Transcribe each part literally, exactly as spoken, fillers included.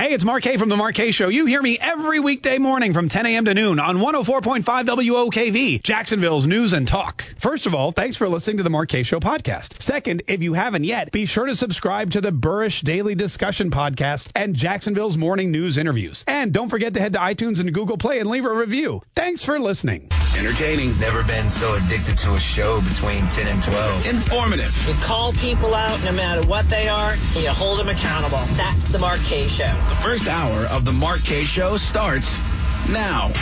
Hey, it's Mark K from The Mark K Show. You hear me every weekday morning from ten a.m. to noon on one oh four point five W O K V, Jacksonville's News and Talk. First of all, thanks for listening to The Mark K Show podcast. Second, if you haven't yet, be sure to subscribe to the Burrish Daily Discussion podcast and Jacksonville's Morning News interviews. And don't forget to head to iTunes and Google Play and leave a review. Thanks for listening. Entertaining. Never been so addicted to a show between ten and twelve. Informative. You call people out no matter what they are, and you hold them accountable. That's The Mark K Show. The first hour of The Mark K Show starts now.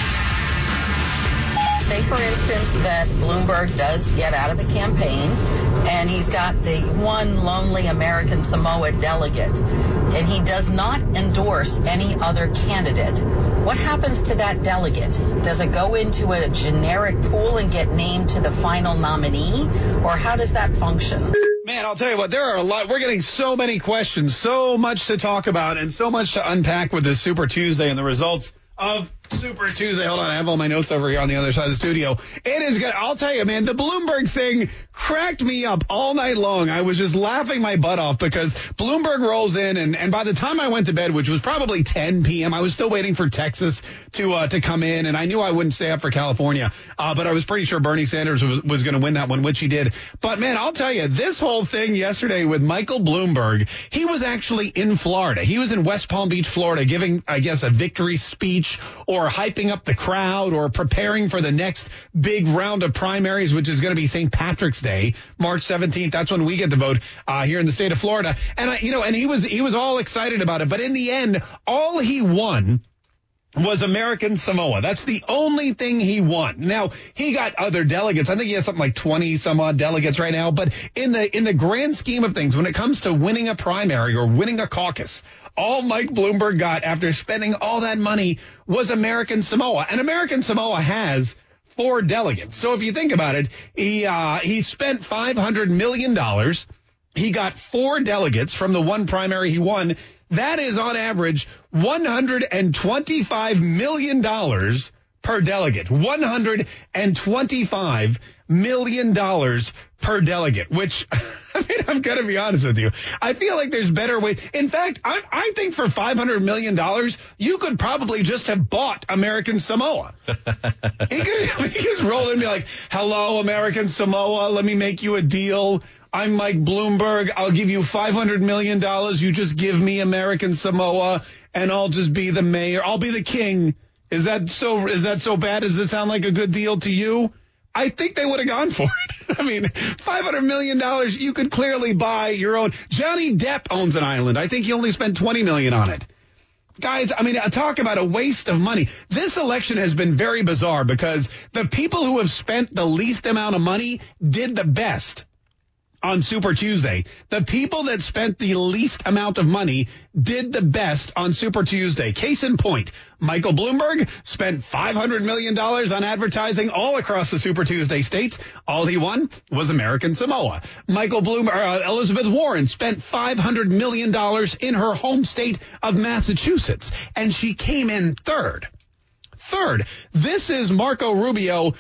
Say, for instance, that Bloomberg does get out of the campaign, and he's got the one lonely American Samoa delegate, and he does not endorse any other candidate. What happens to that delegate? Does it go into a generic pool and get named to the final nominee, or how does that function? Man, I'll tell you what, there are a lot. We're getting so many questions, so much to talk about, and so much to unpack with this Super Tuesday and the results of Super Tuesday. Hold on, I have all my notes over here on the other side of the studio. It is good. I'll tell you, man, the Bloomberg thing cracked me up all night long. I was just laughing my butt off because Bloomberg rolls in, and, and by the time I went to bed, which was probably ten p.m., I was still waiting for Texas to uh, to come in, and I knew I wouldn't stay up for California, uh, but I was pretty sure Bernie Sanders was, was going to win that one, which he did. But, man, I'll tell you, this whole thing yesterday with Michael Bloomberg, he was actually in Florida. He was in West Palm Beach, Florida, giving, I guess, a victory speech or hyping up the crowd or preparing for the next big round of primaries, which is going to be Saint Patrick's Day, March seventeenth. That's when we get to vote uh, here in the state of Florida. And, I, you know, and he was he was all excited about it. But in the end, all he won was American Samoa. That's the only thing he won. Now, he got other delegates. I think he has something like twenty some odd delegates right now. But in the in the grand scheme of things, when it comes to winning a primary or winning a caucus, all Mike Bloomberg got after spending all that money was American Samoa. And American Samoa has four delegates. So if you think about it, he uh, he spent five hundred million dollars. He got four delegates from the one primary he won. That is on average one hundred twenty-five million dollars per delegate. one hundred twenty-five million dollars per delegate, which, I mean, I'm going to be honest with you. I feel like there's better ways. In fact, I, I think for five hundred million dollars, you could probably just have bought American Samoa. he, could, he could just roll in and be like, hello, American Samoa, let me make you a deal. I'm Mike Bloomberg. I'll give you five hundred million dollars. You just give me American Samoa, and I'll just be the mayor. I'll be the king. Is that so? Is that so bad? Does it sound like a good deal to you? I think they would have gone for it. I mean, five hundred million dollars, you could clearly buy your own. Johnny Depp owns an island. I think he only spent twenty million dollars on it. Guys, I mean, talk about a waste of money. This election has been very bizarre because the people who have spent the least amount of money did the best on Super Tuesday. The people that spent the least amount of money did the best on Super Tuesday. Case in point, Michael Bloomberg spent five hundred million dollars on advertising all across the Super Tuesday states. All he won was American Samoa. Michael Bloomberg, uh, Elizabeth Warren spent five hundred million dollars in her home state of Massachusetts, and she came in third. Third, this is Marco Rubio.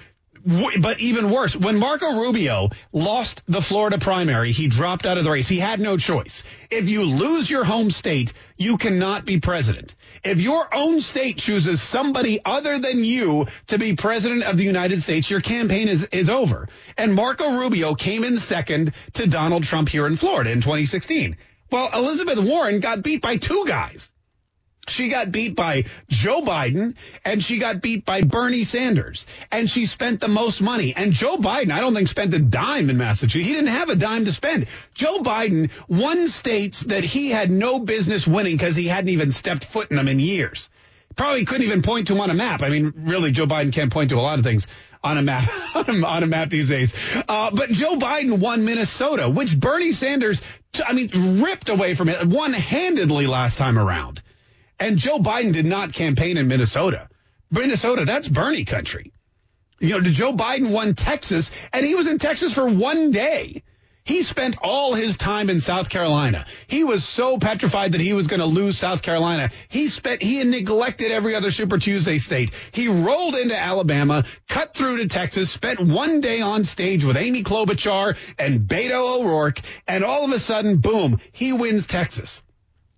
But even worse, when Marco Rubio lost the Florida primary, he dropped out of the race. He had no choice. If you lose your home state, you cannot be president. If your own state chooses somebody other than you to be president of the United States, your campaign is, is over. And Marco Rubio came in second to Donald Trump here in Florida in twenty sixteen. Well, Elizabeth Warren got beat by two guys. She got beat by Joe Biden, and she got beat by Bernie Sanders, and she spent the most money. And Joe Biden, I don't think, spent a dime in Massachusetts. He didn't have a dime to spend. Joe Biden won states that he had no business winning because he hadn't even stepped foot in them in years. Probably couldn't even point to them on a map. I mean, really, Joe Biden can't point to a lot of things on a map on a map these days. Uh, but Joe Biden won Minnesota, which Bernie Sanders, I mean, ripped away from it one-handedly last time around. And Joe Biden did not campaign in Minnesota. Minnesota, that's Bernie country. You know, Joe Biden won Texas, and he was in Texas for one day. He spent all his time in South Carolina. He was so petrified that he was going to lose South Carolina. He spent, he had neglected every other Super Tuesday state. He rolled into Alabama, cut through to Texas, spent one day on stage with Amy Klobuchar and Beto O'Rourke, and all of a sudden, boom, he wins Texas.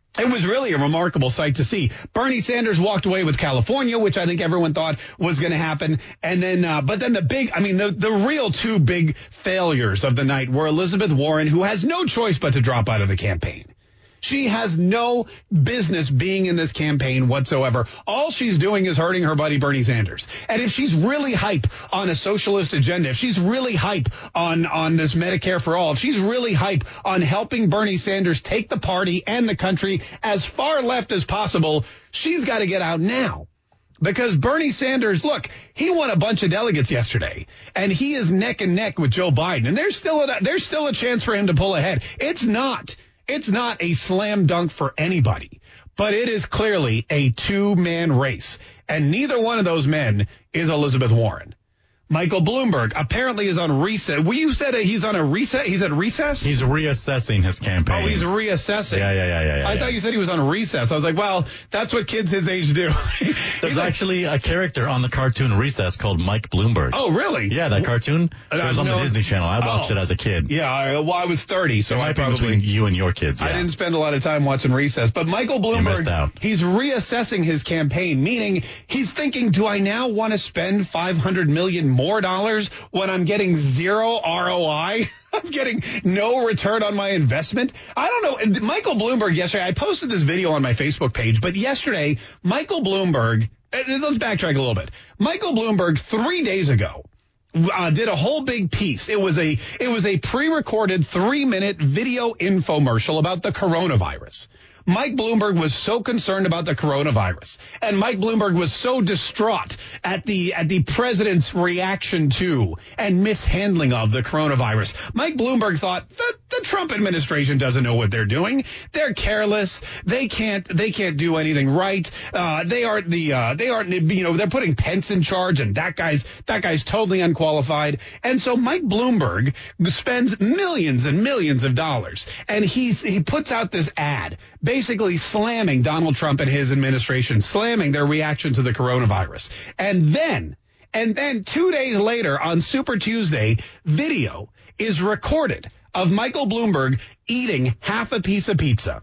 It was really a remarkable sight to see. Bernie Sanders walked away with California, which I think everyone thought was going to happen. And then, uh, but then the big, I mean, the, the real two big failures of the night were Elizabeth Warren, who has no choice but to drop out of the campaign. She has no business being in this campaign whatsoever. All she's doing is hurting her buddy Bernie Sanders. And if she's really hype on a socialist agenda, if she's really hype on, on this Medicare for all, if she's really hype on helping Bernie Sanders take the party and the country as far left as possible, she's got to get out now. Because Bernie Sanders, look, he won a bunch of delegates yesterday, and he is neck and neck with Joe Biden. And there's still a, there's still a chance for him to pull ahead. It's not. It's not a slam dunk for anybody, but it is clearly a two-man race, and neither one of those men is Elizabeth Warren. Michael Bloomberg apparently is on recess. Well, you said he's on a recess. He's at recess? He's reassessing his campaign. Oh, he's reassessing. Yeah, yeah, yeah, yeah. yeah I yeah. thought you said he was on recess. I was like, well, that's what kids his age do. There's like, actually a character on the cartoon Recess called Mike Bloomberg. Oh, really? Yeah, that cartoon. It was on no, the Disney Channel. I watched oh, it as a kid. Yeah, I, well, I was thirty, so it might I be probably between you and your kids. Yeah. I didn't spend a lot of time watching Recess, but Michael Bloomberg, You missed out. He's reassessing his campaign, meaning he's thinking, do I now want to spend five hundred million dollars more dollars when I'm getting zero R O I? I'm getting no return on my investment. I don't know. Michael Bloomberg yesterday, I posted this video on my Facebook page, but yesterday, Michael Bloomberg, let's backtrack a little bit. Michael Bloomberg, three days ago, Uh, did a whole big piece. It was a it was a pre-recorded three-minute video infomercial about the coronavirus. Mike Bloomberg was so concerned about the coronavirus, and Mike Bloomberg was so distraught at the at the president's reaction to and mishandling of the coronavirus. Mike Bloomberg thought that the Trump administration doesn't know what they're doing. They're careless. They can't they can't do anything right. Uh, they aren't the uh, they aren't you know they're putting Pence in charge, and that guy's that guy's totally unqualified. And so Mike Bloomberg spends millions and millions of dollars, and he he puts out this ad, basically slamming Donald Trump and his administration, slamming their reaction to the coronavirus. And then, and then two days later on Super Tuesday, video is recorded of Michael Bloomberg eating half a piece of pizza.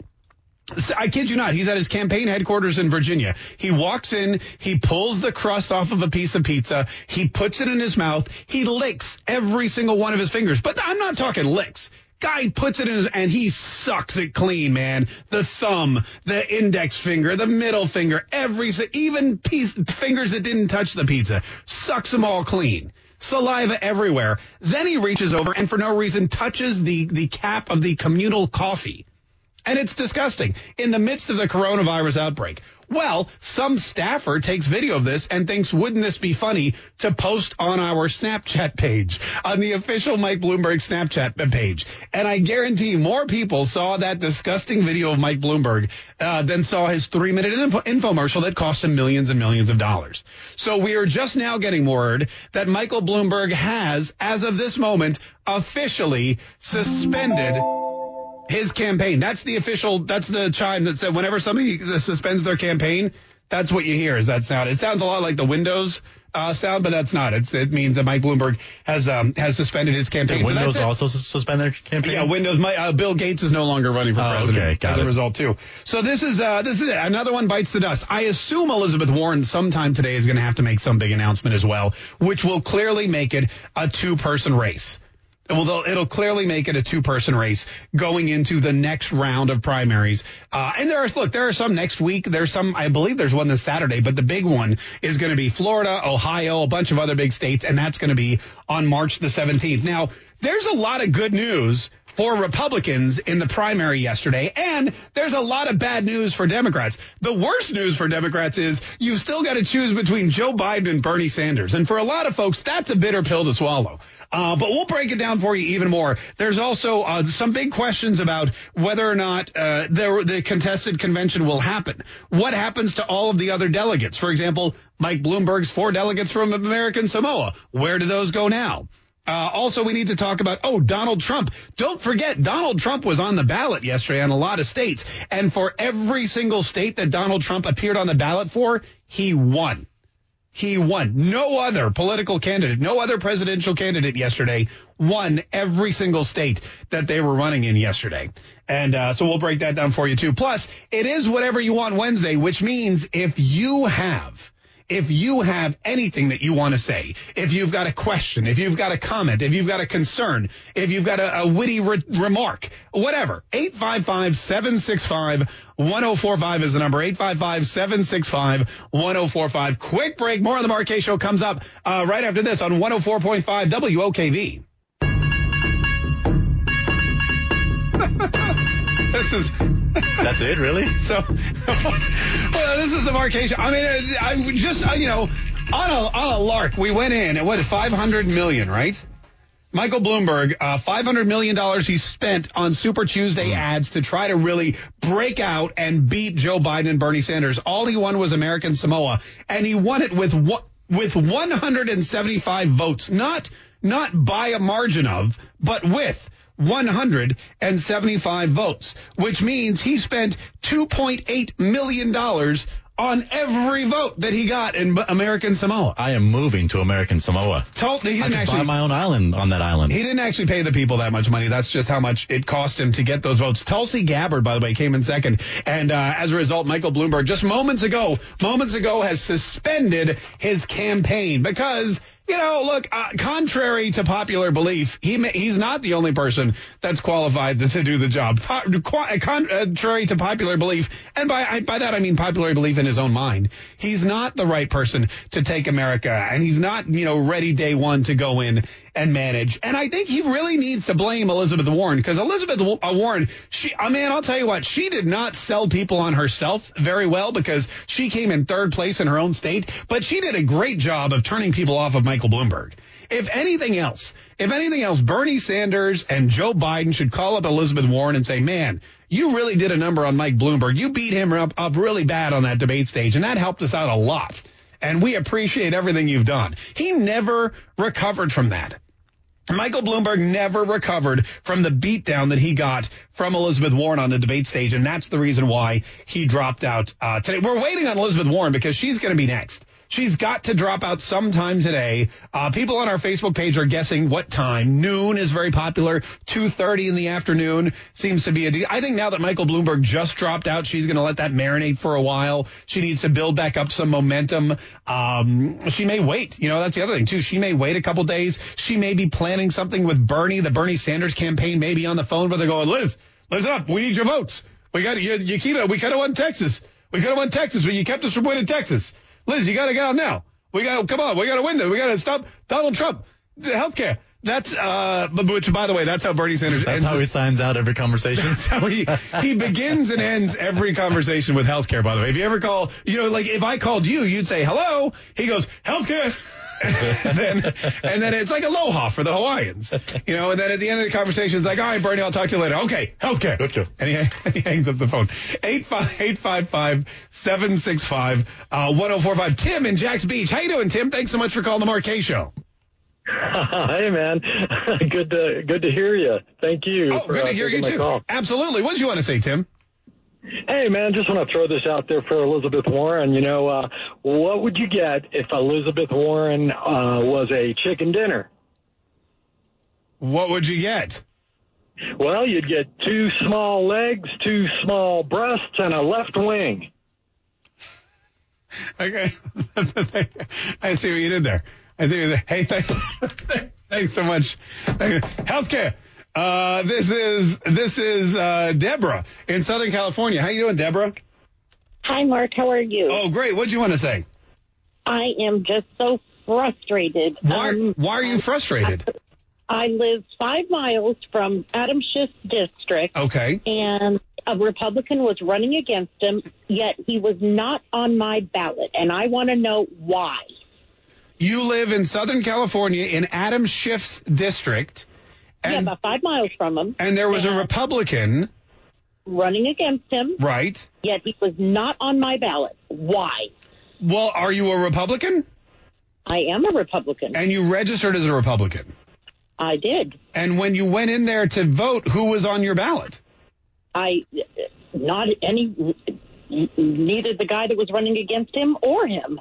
I kid you not. He's at his campaign headquarters in Virginia. He walks in, he pulls the crust off of a piece of pizza, he puts it in his mouth, he licks every single one of his fingers. But I'm not talking licks. Guy puts it in his, and he sucks it clean, man. The thumb, the index finger, the middle finger, every, even piece, fingers that didn't touch the pizza, sucks them all clean. Saliva everywhere. Then he reaches over and for no reason touches the, the cap of the communal coffee. And it's disgusting in the midst of the coronavirus outbreak. Well, some staffer takes video of this and thinks, wouldn't this be funny to post on our Snapchat page, on the official Mike Bloomberg Snapchat page. And I guarantee more people saw that disgusting video of Mike Bloomberg uh, than saw his three-minute info- infomercial that cost him millions and millions of dollars. So we are just now getting word that Michael Bloomberg has, as of this moment, officially suspended his campaign. That's the official, that's the chime that said whenever somebody suspends their campaign, that's what you hear is that sound. It sounds a lot like the Windows uh, sound, but that's not. It's, it means that Mike Bloomberg has um, has suspended his campaign. Did Windows so also suspend their campaign? Yeah, Windows. My, uh, Bill Gates is no longer running for oh, president okay, got as it. a result, too. So this is uh, this is it. Another one bites the dust. I assume Elizabeth Warren sometime today is going to have to make some big announcement as well, which will clearly make it a two-person race. Well, it'll clearly make it a two-person race going into the next round of primaries. Uh, and there are, look, there are some next week. There's some, I believe there's one this Saturday, but the big one is going to be Florida, Ohio, a bunch of other big states, and that's going to be on March the seventeenth. Now, there's a lot of good news for Republicans in the primary yesterday, and there's a lot of bad news for Democrats. The worst news for Democrats is you've still got to choose between Joe Biden and Bernie Sanders. And for a lot of folks, that's a bitter pill to swallow. Uh, but we'll break it down for you even more. There's also uh, some big questions about whether or not uh, the, the contested convention will happen. What happens to all of the other delegates? For example, Mike Bloomberg's four delegates from American Samoa. Where do those go now? Uh, also, we need to talk about, oh, Donald Trump. Don't forget, Donald Trump was on the ballot yesterday in a lot of states. And for every single state that Donald Trump appeared on the ballot for, he won. he won. No other political candidate, no other presidential candidate yesterday won every single state that they were running in yesterday. And uh, so we'll break that down for you, too. Plus, it is Whatever You Want Wednesday, which means if you have... If you have anything that you want to say, if you've got a question, if you've got a comment, if you've got a concern, if you've got a, a witty re- remark, whatever, eight five five, seven six five, one oh four five is the number, eight five five, seven six five, one oh four five. Quick break. More of the Mark Kaye Show comes up uh, right after this on one oh four point five W O K V. This is... That's it, really? So, well, this is the Mark Kaye Show. I mean, I just, you know, on a, on a lark, we went in at, what, five hundred million dollars, right? Michael Bloomberg, uh, five hundred million dollars he spent on Super Tuesday ads to try to really break out and beat Joe Biden and Bernie Sanders. All he won was American Samoa, and he won it with with one hundred seventy-five votes, not not by a margin of, but with one hundred seventy-five votes, which means he spent two point eight million dollars on every vote that he got in American Samoa. I am moving to American Samoa. Told, he I didn't could actually buy my own island on that island. He didn't actually pay the people that much money. That's just how much it cost him to get those votes. Tulsi Gabbard, by the way, came in second. And uh, as a result, Michael Bloomberg just moments ago, moments ago has suspended his campaign because, you know, look, uh, contrary to popular belief, he may, he's not the only person that's qualified to, to do the job. Po- qu- contrary to popular belief, and by I, by that I mean popular belief in his own mind, he's not the right person to take America, and he's not, you know, ready day one to go in and manage. And I think he really needs to blame Elizabeth Warren, because Elizabeth Warren, she, I mean, I'll tell you what, she did not sell people on herself very well because she came in third place in her own state, but she did a great job of turning people off of Michael Bloomberg. If anything else, if anything else, Bernie Sanders and Joe Biden should call up Elizabeth Warren and say, man, you really did a number on Mike Bloomberg. You beat him up, up really bad on that debate stage, and that helped us out a lot. And we appreciate everything you've done. He never recovered from that. Michael Bloomberg never recovered from the beatdown that he got from Elizabeth Warren on the debate stage, and that's the reason why he dropped out uh, today. We're waiting on Elizabeth Warren because she's going to be next. She's got to drop out sometime today. Uh, people on our Facebook page are guessing what time. Noon is very popular. two thirty in the afternoon seems to be a deal. I think now that Michael Bloomberg just dropped out, she's going to let that marinate for a while. She needs to build back up some momentum. Um, she may wait. You know, that's the other thing, too. She may wait a couple days. She may be planning something with Bernie. The Bernie Sanders campaign may be on the phone where they're going, Liz, listen up. We need your votes. We got you, you keep it. We could have won Texas. We could have won Texas, but you kept us from winning Texas. Liz, you got to get out now. We got come on. We got to win this. We got to stop Donald Trump. The healthcare. That's uh, which, by the way, that's how Bernie Sanders. That's ends how he his, signs out every conversation. That's how he he begins and ends every conversation with healthcare. By the way, if you ever call, you know, like if I called you, you'd say hello. He goes healthcare. and then and then it's like aloha for the Hawaiians, you know. And then at the end of the conversation, it's like, all right, Bernie, I'll talk to you later. Okay, healthcare. Okay. And he, he hangs up the phone. Eight five eight five five seven six five one zero four five. Tim in Jack's Beach. How you doing, Tim? Thanks so much for calling the Mark Kaye Show. Hey, man. good to good to hear you. Thank you. Oh, for, good to uh, hear you too. Call. Absolutely. What did you want to say, Tim? Hey, man, just want to throw this out there for Elizabeth Warren. You know, uh, what would you get if Elizabeth Warren uh, was a chicken dinner? What would you get? Well, you'd get two small legs, two small breasts, and a left wing. Okay. I see what you did there. I see what you did. Hey, thanks, thanks so much. Healthcare. Uh, this is this is uh, Deborah in Southern California. How you doing, Deborah? Hi, Mark. How are you? Oh, great. What do you want to say? I am just so frustrated. Why, um, why are you frustrated? I live five miles from Adam Schiff's district. Okay. And a Republican was running against him, yet he was not on my ballot. And I want to know why. You live in Southern California in Adam Schiff's district. And, yeah, about five miles from him. And there was a Republican running against him. Right. Yet he was not on my ballot. Why? Well, are you a Republican? I am a Republican. And you registered as a Republican? I did. And when you went in there to vote, who was on your ballot? I, not any, neither the guy that was running against him or him.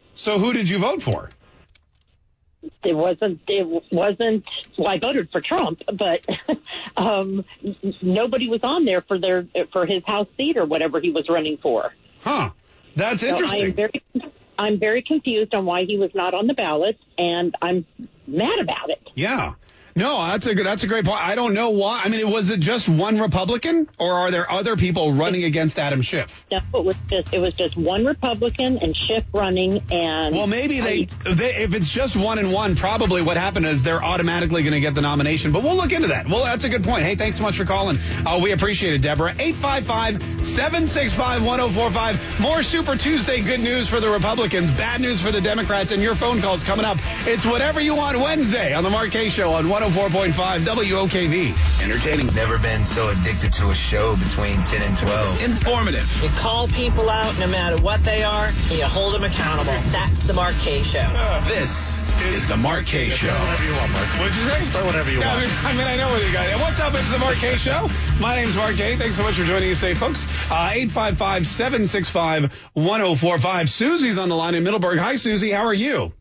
So who did you vote for? It wasn't, it wasn't, well, I voted for Trump, but um, n- nobody was on there for their, for his House seat or whatever he was running for. Huh. That's interesting. So I am very, I'm very confused on why he was not on the ballot, and I'm mad about it. Yeah. No, that's a good, that's a great point. I don't know why. I mean, was it just one Republican, or are there other people running against Adam Schiff? No, it was just, it was just one Republican and Schiff running, and well, maybe they, I, they if it's just one and one, probably what happened is they're automatically going to get the nomination. But we'll look into that. Well, that's a good point. Hey, thanks so much for calling. Uh, we appreciate it, Deborah. eight five five, seven six five, one oh four five. More Super Tuesday good news for the Republicans, bad news for the Democrats, and your phone calls coming up. It's Whatever You Want Wednesday on the Mark Kaye Show on one oh four point five W O K V. Entertaining. Never been so addicted to a show between ten and twelve. Informative. You call people out no matter what they are, and you hold them accountable. That's the Mark Kaye Show. This is the Mark Kaye Show. Whatever you want, Mark. What'd you say? Start whatever you Yeah, want. I mean, I mean, I know what you got. And what's up? It's the Mark Kaye Show. My name's Mark Kaye. Thanks so much for joining us today, folks. Uh, eight five five, seven six five, one oh four five. Susie's on the line in Middleburg. Hi, Susie. How are you?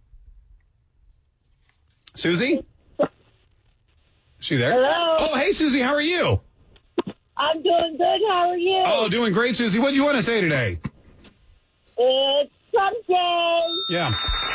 Susie? Is she there? Hello. Oh, hey, Susie. How are you? I'm doing good. How are you? Oh, doing great, Susie. What do you want to say today? It's Trump Day. Yeah.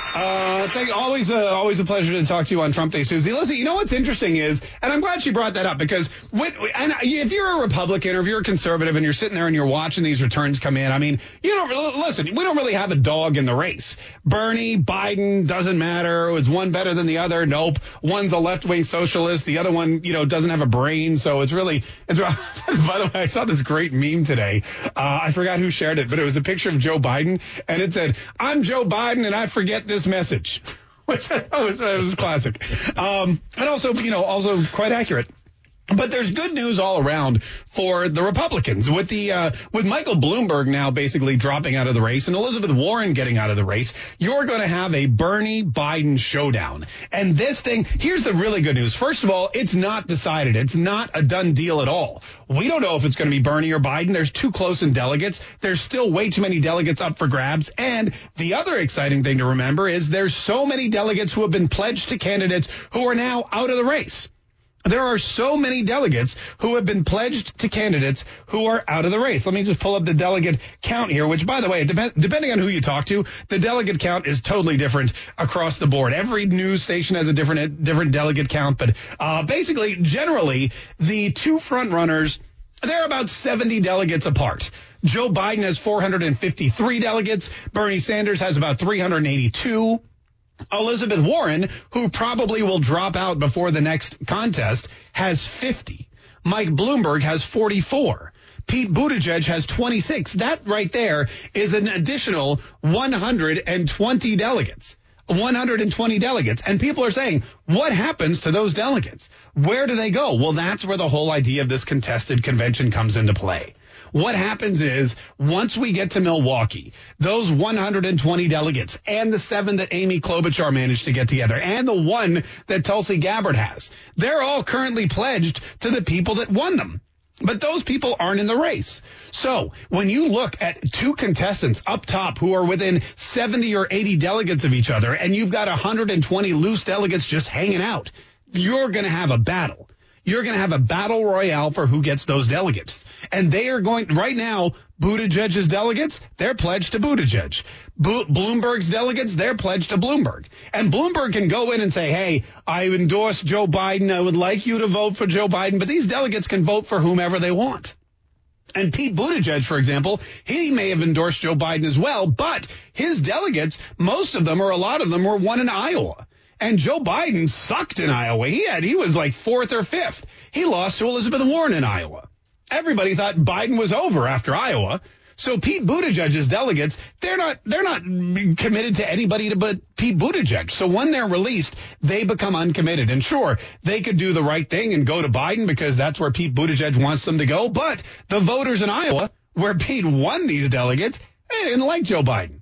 Uh, thank, always, uh, always a pleasure to talk to you on Trump Day, Susie. Listen, you know what's interesting is, and I'm glad she brought that up because when, and if you're a Republican or if you're a conservative and you're sitting there and you're watching these returns come in, I mean, you don't listen. We don't really have a dog in the race. Bernie, Biden, doesn't matter. Is one better than the other? Nope. One's a left-wing socialist. The other one, you know, doesn't have a brain. So it's really. It's, by the way, I saw this great meme today. Uh, I forgot who shared it, but it was a picture of Joe Biden, and it said, "I'm Joe Biden, and I forget this message," which I thought was, it was classic. Um, and also, you know, also quite accurate. But there's good news all around for the Republicans with the uh, with Michael Bloomberg now basically dropping out of the race and Elizabeth Warren getting out of the race. You're going to have a Bernie Biden showdown. And this thing, here's the really good news. First of all, it's not decided. It's not a done deal at all. We don't know if it's going to be Bernie or Biden. There's too close in delegates. There's still way too many delegates up for grabs. And the other exciting thing to remember is there's so many delegates who have been pledged to candidates who are now out of the race. There are so many delegates who have been pledged to candidates who are out of the race. Let me just pull up the delegate count here, which, by the way, depend, depending on who you talk to, the delegate count is totally different across the board. Every news station has a different different delegate count. But uh, basically, generally, the two front runners, they're about seventy delegates apart. Joe Biden has four hundred fifty-three delegates. Bernie Sanders has about three hundred eighty-two. Elizabeth Warren, who probably will drop out before the next contest, has fifty. Mike Bloomberg has forty-four. Pete Buttigieg has twenty-six. That right there is an additional one hundred twenty delegates. one hundred twenty delegates. And people are saying, what happens to those delegates? Where do they go? Well, that's where the whole idea of this contested convention comes into play. What happens is once we get to Milwaukee, those one hundred twenty delegates and the seven that Amy Klobuchar managed to get together and the one that Tulsi Gabbard has, they're all currently pledged to the people that won them. But those people aren't in the race. So when you look at two contestants up top who are within seventy or eighty delegates of each other and you've got one hundred twenty loose delegates just hanging out, you're going to have a battle. You're going to have a battle royale for who gets those delegates. And they are going, right now, Buttigieg's delegates, they're pledged to Buttigieg. Bo- Bloomberg's delegates, they're pledged to Bloomberg. And Bloomberg can go in and say, hey, I endorse Joe Biden. I would like you to vote for Joe Biden. But these delegates can vote for whomever they want. And Pete Buttigieg, for example, he may have endorsed Joe Biden as well. But his delegates, most of them or a lot of them were won in Iowa. And Joe Biden sucked in Iowa. He had, he was like fourth or fifth. He lost to Elizabeth Warren in Iowa. Everybody thought Biden was over after Iowa. So Pete Buttigieg's delegates, they're not, they're not committed to anybody to but Pete Buttigieg. So when they're released, they become uncommitted. And sure, they could do the right thing and go to Biden because that's where Pete Buttigieg wants them to go. But the voters in Iowa, where Pete won these delegates, they didn't like Joe Biden.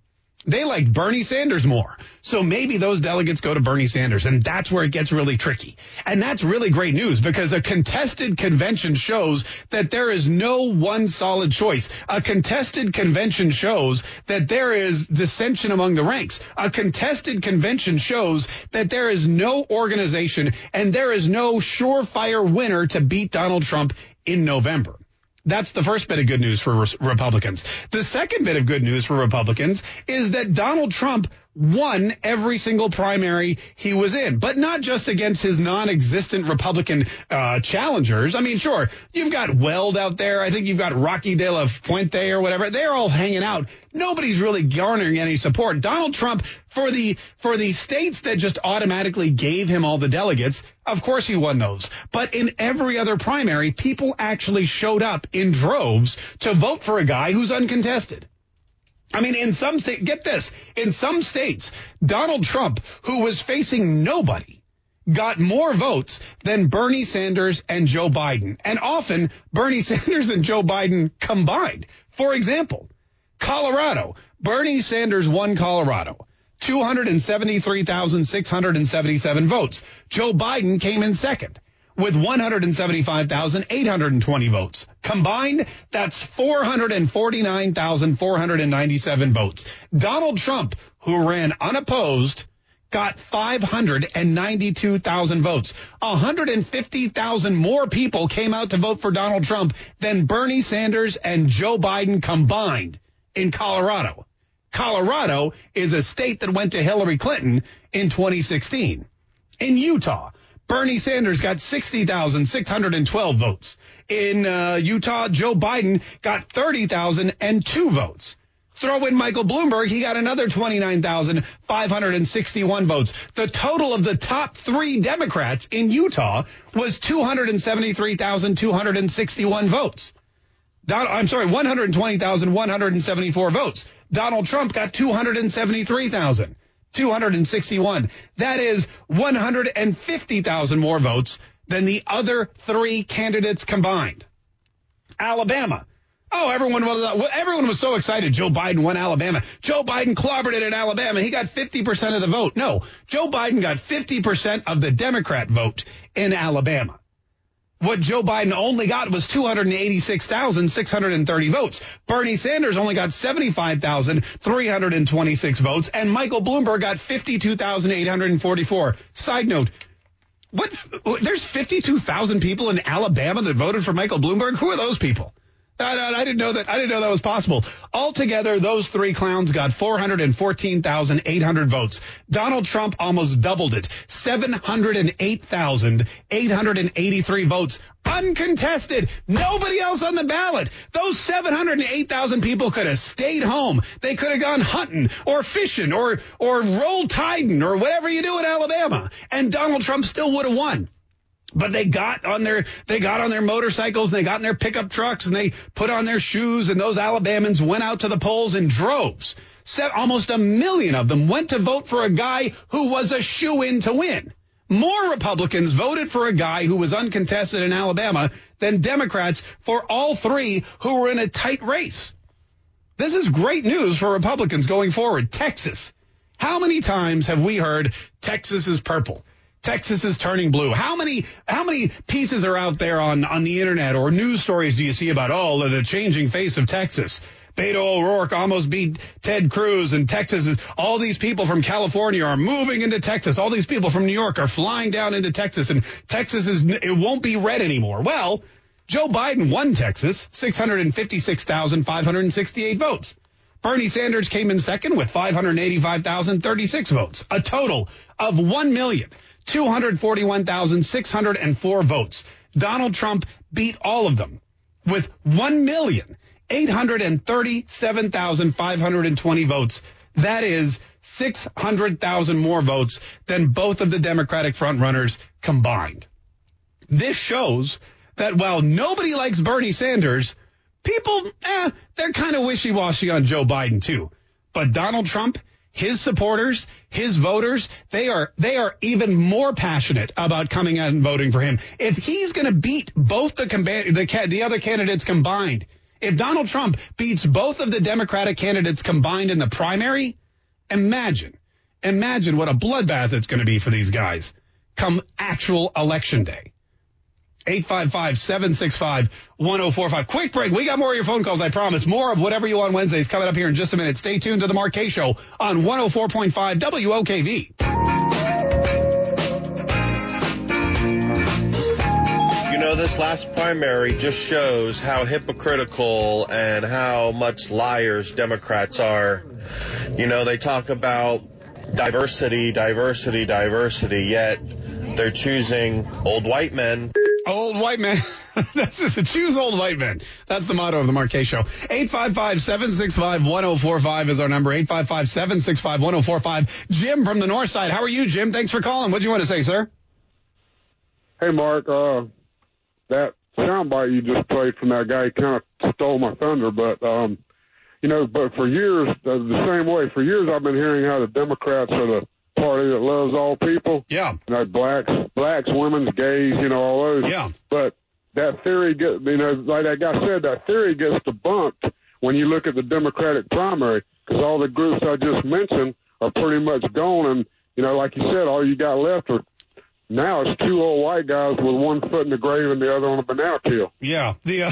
They liked Bernie Sanders more. So maybe those delegates go to Bernie Sanders, and that's where it gets really tricky. And that's really great news because a contested convention shows that there is no one solid choice. A contested convention shows that there is dissension among the ranks. A contested convention shows that there is no organization and there is no surefire winner to beat Donald Trump in November. That's the first bit of good news for re- Republicans. The second bit of good news for Republicans is that Donald Trump won every single primary he was in, but not just against his non-existent Republican uh, challengers. I mean, sure, you've got Weld out there. I think you've got Rocky de la Fuente or whatever. They're all hanging out. Nobody's really garnering any support. Donald Trump, for the for the states that just automatically gave him all the delegates, of course he won those. But in every other primary, people actually showed up in droves to vote for a guy who's uncontested. I mean, in some states, get this, in some states, Donald Trump, who was facing nobody, got more votes than Bernie Sanders and Joe Biden. And often, Bernie Sanders and Joe Biden combined. For example, Colorado, Bernie Sanders won Colorado, two hundred seventy-three thousand six hundred seventy-seven votes. Joe Biden came in second with one hundred seventy-five thousand eight hundred twenty votes. Combined, that's four hundred forty-nine thousand four hundred ninety-seven votes. Donald Trump, who ran unopposed, got five hundred ninety-two thousand votes. one hundred fifty thousand more people came out to vote for Donald Trump than Bernie Sanders and Joe Biden combined in Colorado. Colorado is a state that went to Hillary Clinton in twenty sixteen. In Utah, Bernie Sanders got sixty thousand six hundred twelve votes. In uh, Utah, Joe Biden got thirty thousand two votes. Throw in Michael Bloomberg, he got another twenty-nine thousand five hundred sixty-one votes. The total of the top three Democrats in Utah was two hundred seventy-three thousand two hundred sixty-one votes. Don, I'm sorry, one hundred twenty thousand one hundred seventy-four votes. Donald Trump got two hundred seventy-three thousand two hundred sixty-one. That is one hundred fifty thousand more votes than the other three candidates combined. Alabama. Oh, everyone was everyone was so excited. Joe Biden won Alabama. Joe Biden clobbered it in Alabama. He got fifty percent of the vote. No, Joe Biden got fifty percent of the Democrat vote in Alabama. What Joe Biden only got was two hundred eighty-six thousand six hundred thirty votes. Bernie Sanders only got seventy-five thousand three hundred twenty-six votes, and Michael Bloomberg got fifty-two thousand eight hundred forty-four. Side note, what? There's fifty-two thousand people in Alabama that voted for Michael Bloomberg? Who are those people? I, I, I didn't know that. I didn't know that was possible. Altogether, those three clowns got four hundred fourteen thousand eight hundred votes. Donald Trump almost doubled it, seven hundred eight thousand eight hundred eighty-three votes, uncontested. Nobody else on the ballot. Those seven hundred eight thousand people could have stayed home. They could have gone hunting or fishing or or roll tiding or whatever you do in Alabama, and Donald Trump still would have won. But they got on their they got on their motorcycles and they got in their pickup trucks and they put on their shoes, and those Alabamans went out to the polls in droves. Set, almost a million of them went to vote for a guy who was a shoo-in to win. More Republicans voted for a guy who was uncontested in Alabama than Democrats for all three who were in a tight race. This is great news for Republicans going forward. Texas. How many times have we heard Texas is purple? Texas is turning blue. How many how many pieces are out there on, on the internet or news stories do you see about, oh, the changing face of Texas? Beto O'Rourke almost beat Ted Cruz, and Texas is, all these people from California are moving into Texas. All these people from New York are flying down into Texas, and Texas is, it won't be red anymore. Well, Joe Biden won Texas, six hundred fifty-six thousand five hundred sixty-eight votes. Bernie Sanders came in second with five hundred eighty-five thousand thirty-six votes, a total of one million two hundred forty-one thousand six hundred four votes. Donald Trump beat all of them with one million eight hundred thirty-seven thousand five hundred twenty votes. That is six hundred thousand more votes than both of the Democratic frontrunners combined. This shows that while nobody likes Bernie Sanders, people, eh, they're kind of wishy-washy on Joe Biden too. But Donald Trump, his supporters, his voters, they are they are even more passionate about coming out and voting for him. If he's going to beat both the, the the other candidates combined, if Donald Trump beats both of the Democratic candidates combined in the primary, Imagine, imagine what a bloodbath it's going to be for these guys come actual election day. eight five five, seven six five, one oh four five. Quick break. We got more of your phone calls, I promise. More of Whatever You Want Wednesdays coming up here in just a minute. Stay tuned to the Mark Kaye Show on one oh four point five W O K V. You know, this last primary just shows how hypocritical and how much liars Democrats are. You know, they talk about diversity, diversity, diversity, yet they're choosing old white men. Old white men. That's just, choose old white men. That's the motto of the Mark Kaye Show. eight five five, seven six five, one oh four five is our number. eight five five, seven six five, one oh four five. Jim from the north side. How are you, Jim? Thanks for calling. What do you want to say, sir? Hey, Mark. Uh, that soundbite you just played from that guy kind of stole my thunder, but, um, you know, but for years, uh, the same way, for years I've been hearing how the Democrats are the party that loves all people. Yeah. You know, blacks, blacks, women's, gays, you know, all those. Yeah. But that theory, get, you know, like that guy said, that theory gets debunked when you look at the Democratic primary, because all the groups I just mentioned are pretty much gone. And, you know, like you said, all you got left are now it's two old white guys with one foot in the grave and the other on a banana peel. Yeah. The, uh,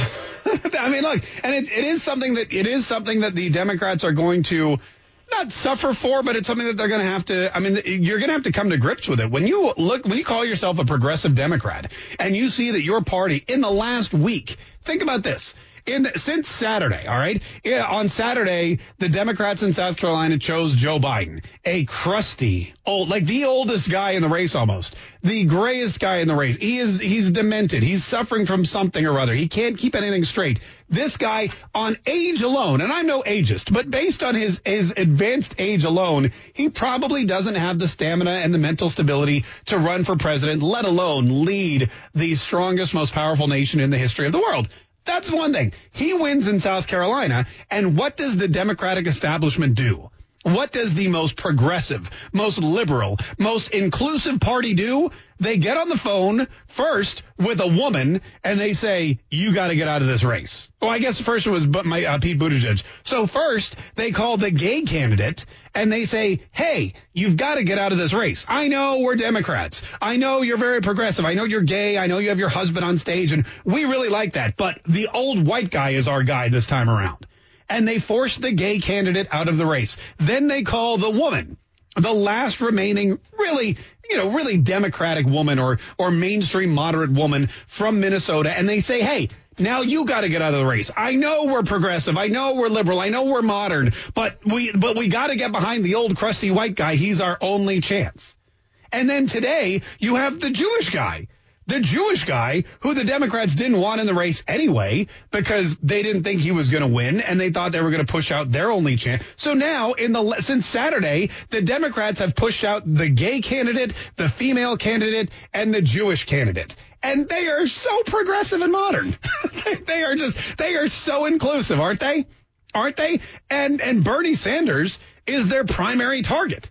I mean, look, and it, it is something that it is something that the Democrats are going to not suffer for, but it's something that they're going to have to, I mean, you're going to have to come to grips with it. When you look, when you call yourself a progressive Democrat and you see that your party in the last week, think about this. In, since Saturday, all right? Yeah, on Saturday, the Democrats in South Carolina chose Joe Biden, a crusty, old, like the oldest guy in the race almost, the grayest guy in the race. He is, he's demented. He's suffering from something or other. He can't keep anything straight. This guy, on age alone, and I'm no ageist, but based on his, his advanced age alone, he probably doesn't have the stamina and the mental stability to run for president, let alone lead the strongest, most powerful nation in the history of the world. That's one thing. He wins in South Carolina, and what does the Democratic establishment do? What does the most progressive, most liberal, most inclusive party do? They get on the phone first with a woman, and they say, you got to get out of this race. Well, I guess first it was but my, uh, Pete Buttigieg. So first, they call the gay candidate, and they say, hey, you've got to get out of this race. I know we're Democrats. I know you're very progressive. I know you're gay. I know you have your husband on stage, and we really like that. But the old white guy is our guy this time around. And they force the gay candidate out of the race. Then they call the woman, the last remaining really, you know, really Democratic woman or or mainstream moderate woman from Minnesota. And they say, hey, now you got to get out of the race. I know we're progressive. I know we're liberal. I know we're modern. But we but we got to get behind the old crusty white guy. He's our only chance. And then today you have the Jewish guy. The Jewish guy who the Democrats didn't want in the race anyway because they didn't think he was going to win and they thought they were going to push out their only chance. So now in the since Saturday, the Democrats have pushed out the gay candidate, the female candidate, and the Jewish candidate. And they are so progressive and modern. They are just they are so inclusive, aren't they? Aren't they? And and Bernie Sanders is their primary target.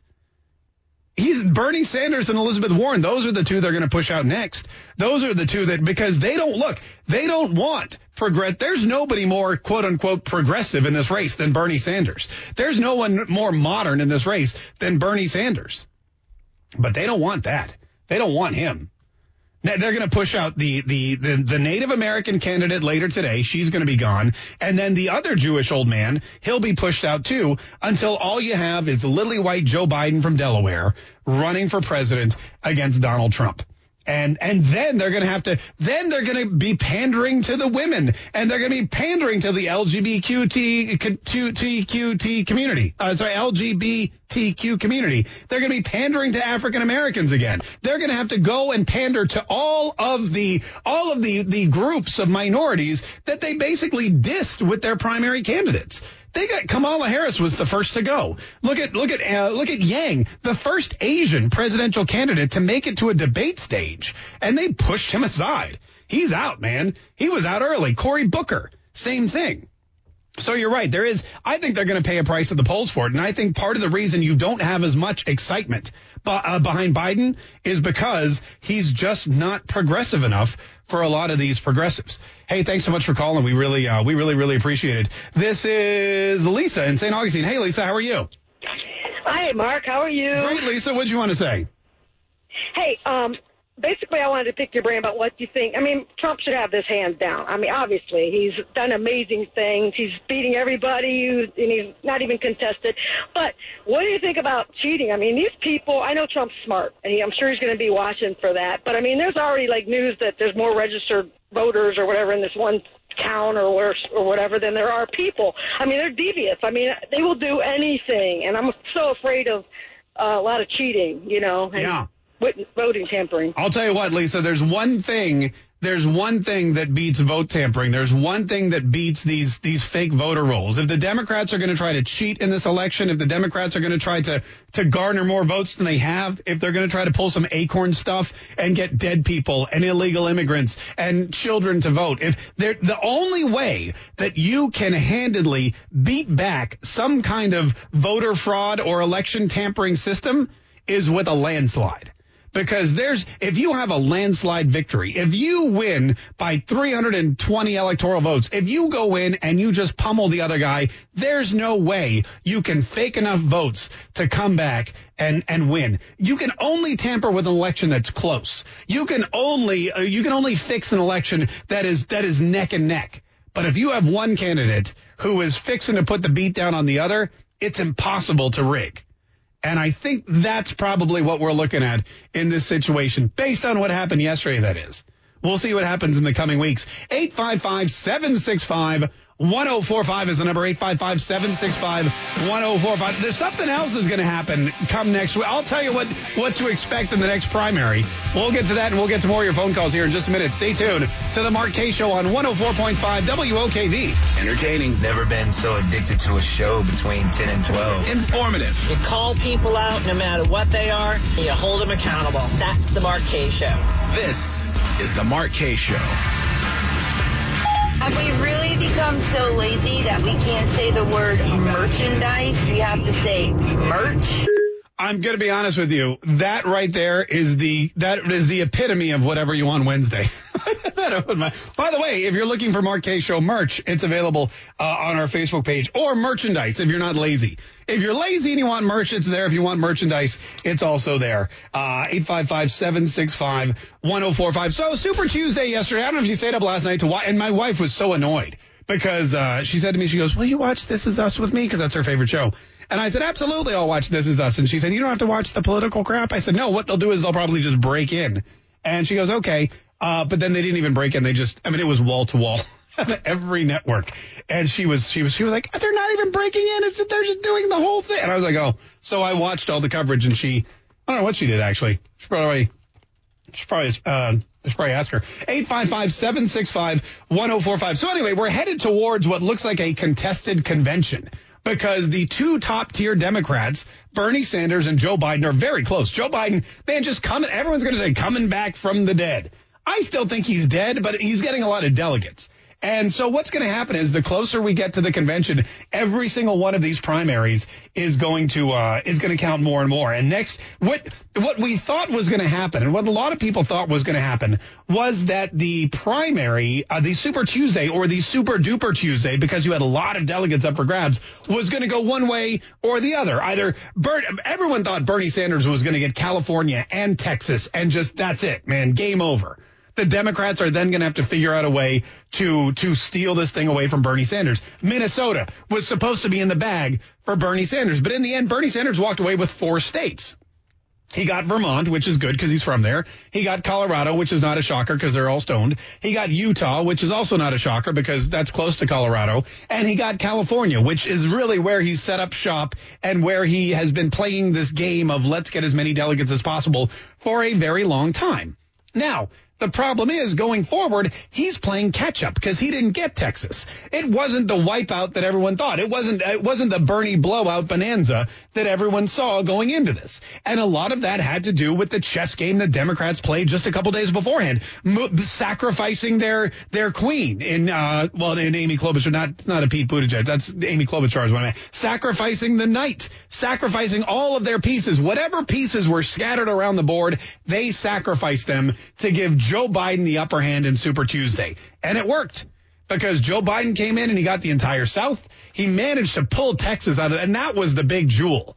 He's Bernie Sanders and Elizabeth Warren. Those are the two they're going to push out next. Those are the two that, because they don't look, they don't want progress. There's nobody more quote unquote progressive in this race than Bernie Sanders. There's no one more modern in this race than Bernie Sanders. But they don't want that. They don't want him. They're going to push out the, the, the, the Native American candidate later today. She's going to be gone. And then the other Jewish old man, he'll be pushed out too until all you have is lily white Joe Biden from Delaware running for president against Donald Trump. And and then they're going to have to, then they're going to be pandering to the women, and they're going to be pandering to the L G B T Q community. Uh, sorry, L G B T Q community. They're going to be pandering to African Americans again. They're going to have to go and pander to all of the all of the the groups of minorities that they basically dissed with their primary candidates. They got Kamala Harris was the first to go. Look at look at uh, look at Yang, the first Asian presidential candidate to make it to a debate stage, and they pushed him aside. He's out, man. He was out early. Cory Booker, same thing. So you're right. There is. I think they're going to pay a price at the polls for it, and I think part of the reason you don't have as much excitement b- uh, behind Biden is because he's just not progressive enough for a lot of these progressives. Hey, thanks so much for calling. We really, uh, we really, really appreciate it. This is Lisa in Saint Augustine. Hey, Lisa, how are you? Hi, Mark. How are you? Great, Lisa. What do you want to say? Hey, um, basically, I wanted to pick your brain about what you think. I mean, Trump should have this hands down. I mean, obviously, he's done amazing things. He's beating everybody, and he's not even contested. But what do you think about cheating? I mean, these people, I know Trump's smart, and he, I'm sure he's going to be watching for that. But, I mean, there's already, like, news that there's more registered voters or whatever in this one town or where, or whatever than there are people. I mean, they're devious. I mean, they will do anything. And I'm so afraid of uh, a lot of cheating, you know. And yeah. Voting tampering. I'll tell you what, Lisa, there's one thing, there's one thing that beats vote tampering. There's one thing that beats these, these fake voter rolls. If the Democrats are going to try to cheat in this election, if the Democrats are going to try to, to garner more votes than they have, if they're going to try to pull some acorn stuff and get dead people and illegal immigrants and children to vote, if they're the only way that you can handedly beat back some kind of voter fraud or election tampering system is with a landslide. Because there's, if you have a landslide victory, if you win by three hundred twenty electoral votes, if you go in and you just pummel the other guy, there's no way you can fake enough votes to come back and, and win. You can only tamper with an election that's close. You can only, uh, you can only fix an election that is, that is neck and neck. But if you have one candidate who is fixing to put the beat down on the other, it's impossible to rig. And I think that's probably what we're looking at in this situation, based on what happened yesterday, that is. We'll see what happens in the coming weeks. eight five five, seven six five, one oh four five is the number, eight five five, seven six five, one oh four five. There's something else is going to happen come next week. I'll tell you what, what to expect in the next primary. We'll get to that, and we'll get to more of your phone calls here in just a minute. Stay tuned to the Mark Kaye Show on one oh four point five W O K V. Entertaining. Never been so addicted to a show between ten and twelve. Informative. You call people out no matter what they are, and you hold them accountable. That's the Mark Kaye Show. This is the Mark Kaye Show. Have we really become so lazy that we can't say the word merchandise? We have to say merch? I'm going to be honest with you. That right there is the that is the epitome of whatever you want Wednesday. By the way, if you're looking for Mark Kaye Show merch, it's available uh, on our Facebook page, or merchandise if you're not lazy. If you're lazy and you want merch, it's there. If you want merchandise, it's also there. Uh, eight five five, seven six five, one oh four five. So Super Tuesday yesterday. I don't know if you stayed up last night to watch, and my wife was so annoyed because uh, she said to me, she goes, will you watch This Is Us with me? Because that's her favorite show. And I said, absolutely, I'll watch This Is Us. And she said, you don't have to watch the political crap. I said, no, what they'll do is they'll probably just break in. And she goes, okay. Uh, but then they didn't even break in. They just, I mean, it was wall to wall. Every network. And she was, she was, she was like, they're not even breaking in. It's, they're just doing the whole thing. And I was like, oh. So I watched all the coverage, and she, I don't know what she did, actually. She probably, she probably, uh, I should probably ask her. eight five five, seven six five, one oh four five. So anyway, we're headed towards what looks like a contested convention, because the two top-tier Democrats, Bernie Sanders and Joe Biden, are very close. Joe Biden, man, just coming, everyone's going to say coming back from the dead. I still think he's dead, but he's getting a lot of delegates. And so what's going to happen is the closer we get to the convention, every single one of these primaries is going to uh, is going to count more and more. And next, what what we thought was going to happen, and what a lot of people thought was going to happen, was that the primary, uh, the Super Tuesday or the Super Duper Tuesday, because you had a lot of delegates up for grabs, was going to go one way or the other. Either Bert, everyone thought Bernie Sanders was going to get California and Texas, and just that's it, man, game over. The Democrats are then going to have to figure out a way to to steal this thing away from Bernie Sanders. Minnesota was supposed to be in the bag for Bernie Sanders, but in the end, Bernie Sanders walked away with four states. He got Vermont, which is good because he's from there. He got Colorado, which is not a shocker because they're all stoned. He got Utah, which is also not a shocker because that's close to Colorado. And he got California, which is really where he's set up shop and where he has been playing this game of let's get as many delegates as possible for a very long time. Now, the problem is, going forward, he's playing catch-up because he didn't get Texas. It wasn't the wipeout that everyone thought. It wasn't it wasn't the Bernie blowout bonanza that everyone saw going into this. And a lot of that had to do with the chess game that Democrats played just a couple days beforehand, mo- sacrificing their their queen in, uh, well, in Amy Klobuchar, not, not a Pete Buttigieg. That's Amy Klobuchar is what I meant. Sacrificing the knight, sacrificing all of their pieces. Whatever pieces were scattered around the board, they sacrificed them to give Joe Biden the upper hand in Super Tuesday. And it worked because Joe Biden came in and he got the entire South. He managed to pull Texas out of it, and that was the big jewel.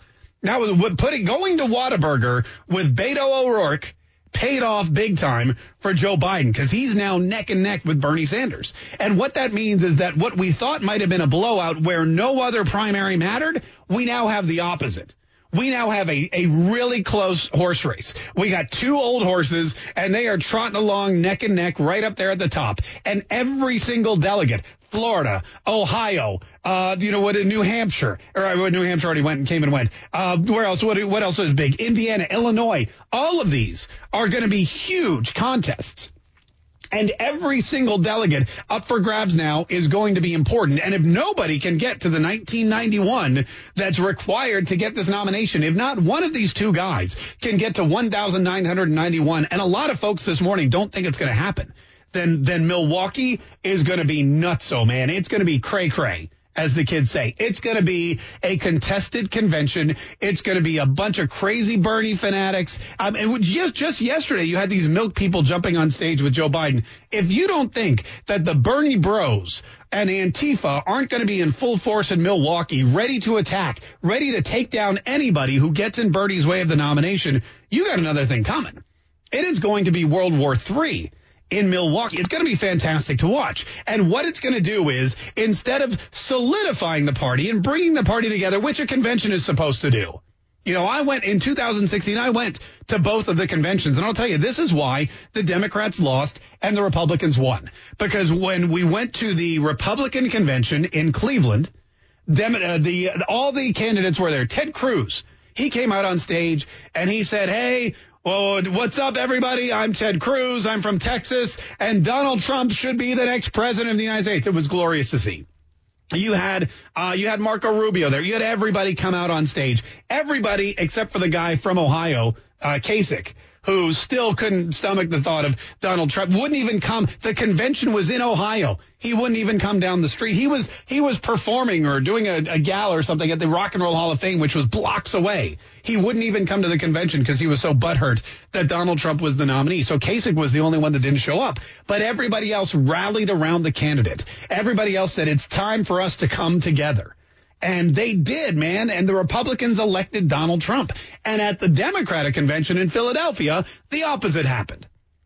That was what putting going to Whataburger with Beto O'Rourke paid off big time for Joe Biden because he's now neck and neck with Bernie Sanders. And what that means is that what we thought might have been a blowout where no other primary mattered, we now have the opposite. We now have a, a really close horse race. We got two old horses, and they are trotting along neck and neck right up there at the top. And every single delegate, Florida, Ohio, uh, you know what, New Hampshire, or uh, New Hampshire already went and came and went. Uh, where else? What, what else is big? Indiana, Illinois. All of these are going to be huge contests. And every single delegate up for grabs now is going to be important. And if nobody can get to the nineteen ninety-one that's required to get this nomination, if not one of these two guys can get to one thousand nine hundred ninety-one, and a lot of folks this morning don't think it's going to happen, then then Milwaukee is going to be nutso, man. It's going to be cray-cray, as the kids say. It's going to be a contested convention. It's going to be a bunch of crazy Bernie fanatics. Um, and just, just yesterday, you had these milk people jumping on stage with Joe Biden. If you don't think that the Bernie bros and Antifa aren't going to be in full force in Milwaukee, ready to attack, ready to take down anybody who gets in Bernie's way of the nomination, you got another thing coming. It is going to be World War Three. In Milwaukee. It's going to be fantastic to watch. And what it's going to do is, instead of solidifying the party and bringing the party together, which a convention is supposed to do. You know, I went in two thousand sixteen, I went to both of the conventions. And I'll tell you, this is why the Democrats lost and the Republicans won. Because when we went to the Republican convention in Cleveland, Dem- uh, the all the candidates were there. Ted Cruz, he came out on stage and he said, hey, well, what's up, everybody? I'm Ted Cruz. I'm from Texas, and Donald Trump should be the next president of the United States. It was glorious to see. You had uh, you had Marco Rubio there. You had everybody come out on stage. Everybody except for the guy from Ohio, uh, Kasich, who still couldn't stomach the thought of Donald Trump. Wouldn't even come. The convention was in Ohio. He wouldn't even come down the street. He was he was performing or doing a, a gala or something at the Rock and Roll Hall of Fame, which was blocks away. He wouldn't even come to the convention because he was so butthurt that Donald Trump was the nominee. So Kasich was the only one that didn't show up. But everybody else rallied around the candidate. Everybody else said, it's time for us to come together. And they did, man. And the Republicans elected Donald Trump. And at the Democratic convention in Philadelphia, the opposite happened.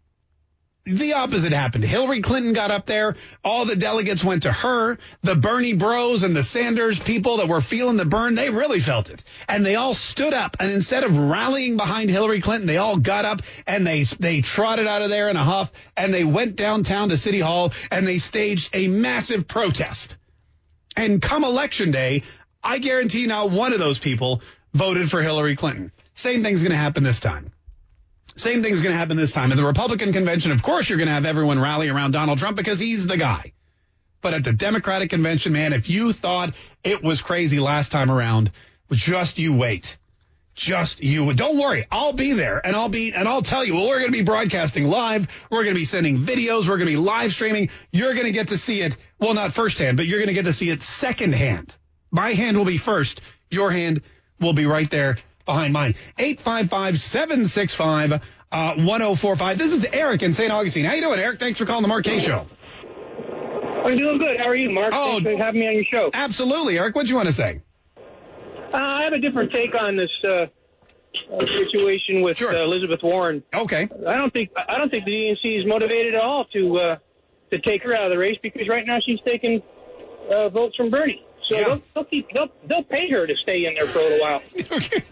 The opposite happened. Hillary Clinton got up there. All the delegates went to her. The Bernie bros and the Sanders people that were feeling the burn, they really felt it. And they all stood up. And instead of rallying behind Hillary Clinton, they all got up and they they trotted out of there in a huff. And they went downtown to City Hall and they staged a massive protest. And come election day, I guarantee not one of those people voted for Hillary Clinton. Same thing's going to happen this time. Same thing's going to happen this time. At the Republican convention, of course, you're going to have everyone rally around Donald Trump because he's the guy. But at the Democratic convention, man, if you thought it was crazy last time around, just you wait. Just you. Don't worry. I'll be there and I'll be and I'll tell you, well, we're going to be broadcasting live. We're going to be sending videos. We're going to be live streaming. You're going to get to see it. Well, not firsthand, but you're going to get to see it secondhand. My hand will be first. Your hand will be right there behind mine. eight five five, seven six five, one oh four five. This is Eric in Saint Augustine. How you doing, Eric? Thanks for calling the Mark Kaye Show. I'm doing good. How are you, Mark? Oh, Thanks for having me on your show. Absolutely. Eric, what do you want to say? Uh, I have a different take on this uh, uh, situation with sure. uh, Elizabeth Warren. Okay. I don't think I don't think the D N C is motivated at all to uh, to take her out of the race because right now she's taking uh, votes from Bernie. So yeah. they'll, they'll keep they'll they'll pay her to stay in there for a little while. You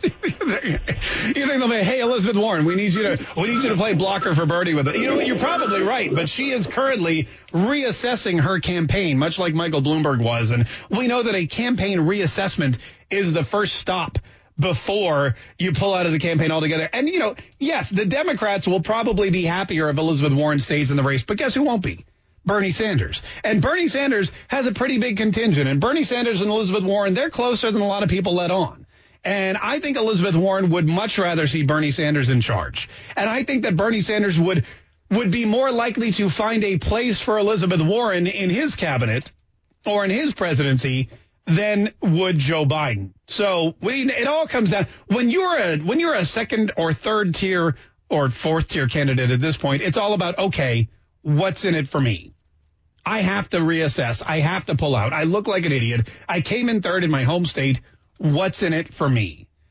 think they'll say, "Hey, Elizabeth Warren, we need you to we need you to play blocker for Bernie with it." You know what? You're probably right, but she is currently reassessing her campaign, much like Michael Bloomberg was, and we know that a campaign reassessment is the first stop before you pull out of the campaign altogether. And you know, yes, the Democrats will probably be happier if Elizabeth Warren stays in the race, but guess who won't be? Bernie Sanders. And Bernie Sanders has a pretty big contingent. And Bernie Sanders and Elizabeth Warren, they're closer than a lot of people let on. And I think Elizabeth Warren would much rather see Bernie Sanders in charge. And I think that Bernie Sanders would would be more likely to find a place for Elizabeth Warren in his cabinet or in his presidency than would Joe Biden. So we, it all comes down when you're a when you're a second or third tier or fourth tier candidate at this point, it's all about, OK, what's in it for me? I have to reassess. I have to pull out. I look like an idiot. I came in third in my home state. What's in it for me?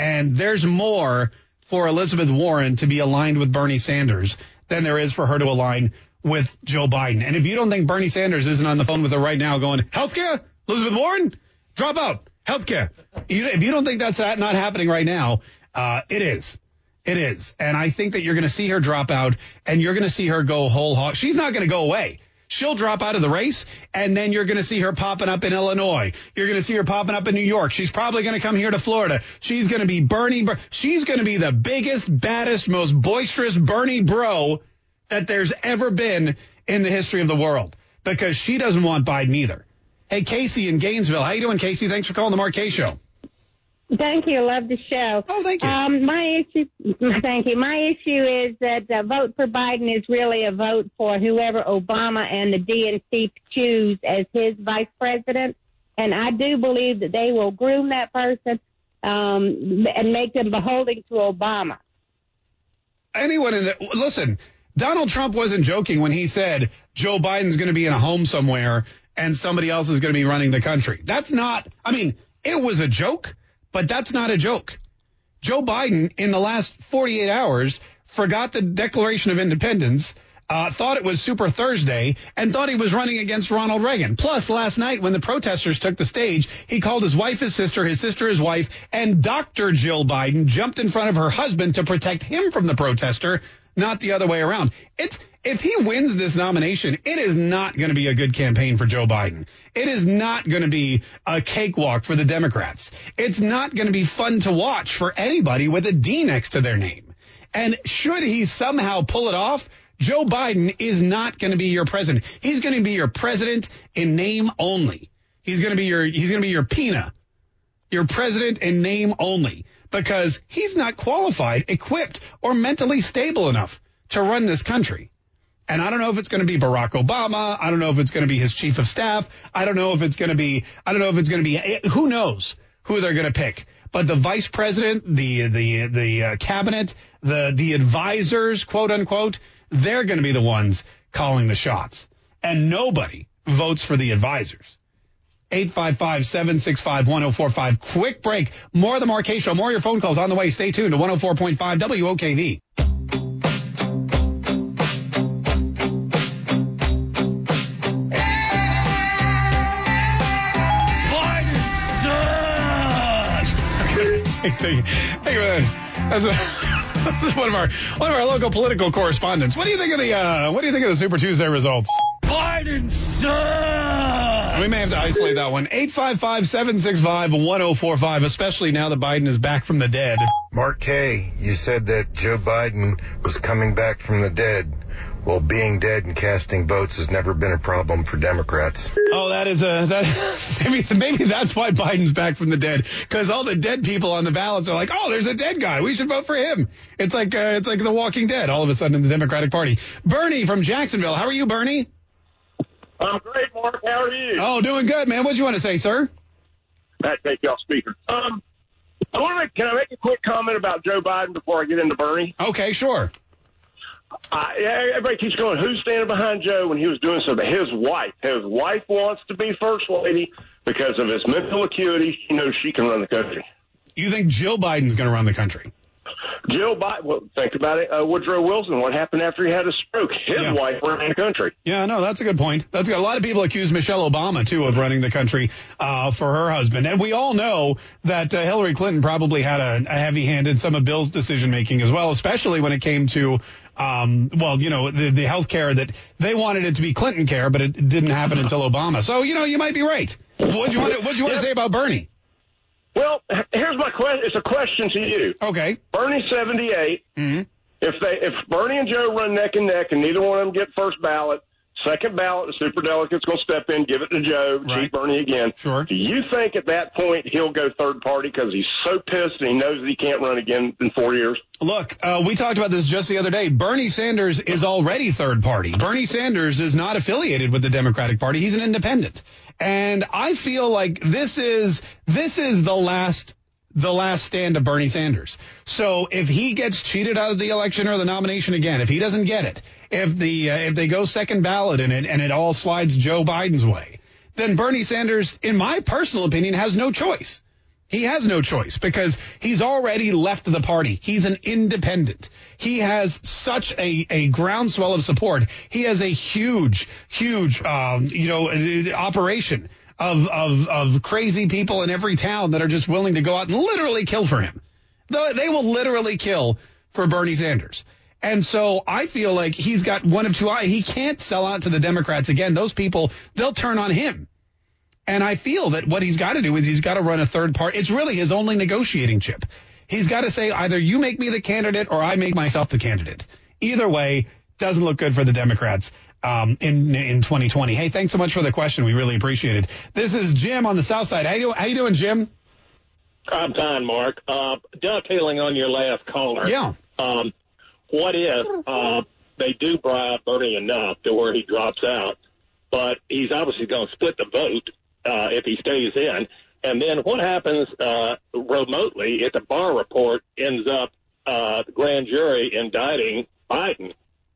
And there's more for Elizabeth Warren to be aligned with Bernie Sanders than there is for her to align with Joe Biden. And if you don't think Bernie Sanders isn't on the phone with her right now going, healthcare, Elizabeth Warren, drop out, healthcare. You, if you don't think that's not happening right now, uh, it is. It is. And I think that you're going to see her drop out and you're going to see her go whole hog. She's not going to go away. She'll drop out of the race, and then you're going to see her popping up in Illinois. You're going to see her popping up in New York. She's probably going to come here to Florida. She's going to be Bernie. She's going to be the biggest, baddest, most boisterous Bernie bro that there's ever been in the history of the world, because she doesn't want Biden either. Hey, Casey in Gainesville. How you doing, Casey? Thanks for calling the Mark Kaye Show. Thank you. Love the show. Oh, thank you. Um, my issue, thank you. My issue is that a vote for Biden is really a vote for whoever Obama and the D N C choose as his vice president. And I do believe that they will groom that person um, and make them beholden to Obama. Anyone in the, listen, Donald Trump wasn't joking when he said Joe Biden's going to be in a home somewhere and somebody else is going to be running the country. That's not, I mean, it was a joke. But that's not a joke. Joe Biden, in the last forty-eight hours, forgot the Declaration of Independence, uh, thought it was Super Thursday, and thought he was running against Ronald Reagan. Plus, last night, when the protesters took the stage, he called his wife his sister, his sister his wife, and Doctor Jill Biden jumped in front of her husband to protect him from the protester, not the other way around. It's If he wins this nomination, it is not going to be a good campaign for Joe Biden. It is not going to be a cakewalk for the Democrats. It's not going to be fun to watch for anybody with a D next to their name. And should he somehow pull it off, Joe Biden is not going to be your president. He's going to be your president in name only. He's going to be your he's going to be your P I N A, your president in name only, because he's not qualified, equipped, or mentally stable enough to run this country. And I don't know if it's going to be Barack Obama. I don't know if it's going to be his chief of staff. I don't know if it's going to be, I don't know if it's going to be, who knows who they're going to pick. But the vice president, the, the, the uh, cabinet, the, the advisors, quote unquote, they're going to be the ones calling the shots. And nobody votes for the advisors. eight five five, seven six five, one oh four five. Quick break. More of the Mark Kaye Show. More of your phone calls on the way. Stay tuned to one oh four point five W O K V. Thank you. Thank you for that. That's, a, that's one of our one of our local political correspondents. What do you think of the uh, What do you think of the Super Tuesday results? Biden sucks. We may have to isolate that one. eight five five, seven six five, one oh four five. Especially now that Biden is back from the dead. Mark Kaye, you said that Joe Biden was coming back from the dead. Well, being dead and casting votes has never been a problem for Democrats. Oh, that is a that maybe maybe that's why Biden's back from the dead, because all the dead people on the ballots are like, oh, there's a dead guy, we should vote for him. It's like uh, it's like The Walking Dead. All of a sudden in the Democratic Party. Bernie from Jacksonville, how are you, Bernie? I'm great, Mark. How are you? Oh, doing good, man. What'd you want to say, sir? I take y'all speaker. Um, I want to. Can I make a quick comment about Joe Biden before I get into Bernie? Okay, sure. Uh, everybody keeps going, who's standing behind Joe when he was doing something? His wife. His wife wants to be first lady because of his mental acuity. She knows she can run the country. You think Jill Biden's going to run the country? Jill Biden, well, think about it. Uh, Woodrow Wilson, what happened after he had a stroke? His yeah. wife ran the country. Yeah, no, that's a good point. That's good. A lot of people accuse Michelle Obama, too, of running the country uh, for her husband. And we all know that uh, Hillary Clinton probably had a, a heavy hand in some of Bill's decision-making as well, especially when it came to, um, well, you know, the, the health care that they wanted it to be Clinton care, but it didn't happen until Obama. So, you know, you might be right. What'd you want to, what'd you want to say about Bernie? Well, here's my question. It's a question to you. Okay. Bernie seventy-eight. Mm-hmm. If they, if Bernie and Joe run neck and neck, and neither one of them get first ballot, second ballot, the superdelegate's going to step in, give it to Joe, right. cheat Bernie again. Sure. Do you think at that point he'll go third party because he's so pissed and he knows that he can't run again in four years? Look, uh, we talked about this just the other day. Bernie Sanders is already third party. Bernie Sanders is not affiliated with the Democratic Party. He's an independent. And I feel like this is this is the last the last stand of Bernie Sanders. So if he gets cheated out of the election or the nomination again, if he doesn't get it, if the uh, if they go second ballot in it and it all slides Joe Biden's way, then Bernie Sanders, in my personal opinion, has no choice. He has no choice because he's already left the party. He's an independent. He has such a, a groundswell of support. He has a huge, huge, um, you know, operation of, of, of crazy people in every town that are just willing to go out and literally kill for him. They will literally kill for Bernie Sanders. And so I feel like he's got one of two eyes. He can't sell out to the Democrats again. Those people, they'll turn on him. And I feel that what he's got to do is he's got to run a third party. It's really his only negotiating chip. He's got to say either you make me the candidate or I make myself the candidate. Either way, doesn't look good for the Democrats um, in in twenty twenty. Hey, thanks so much for the question. We really appreciate it. This is Jim on the South Side. How you, how you doing, Jim? I'm fine, Mark. Uh, dovetailing on your last caller. Yeah. Um, what if uh, they do bribe Bernie enough to where he drops out, but he's obviously going to split the vote uh, if he stays in? And then what happens uh, remotely if the Barr report ends up uh, the grand jury indicting Biden?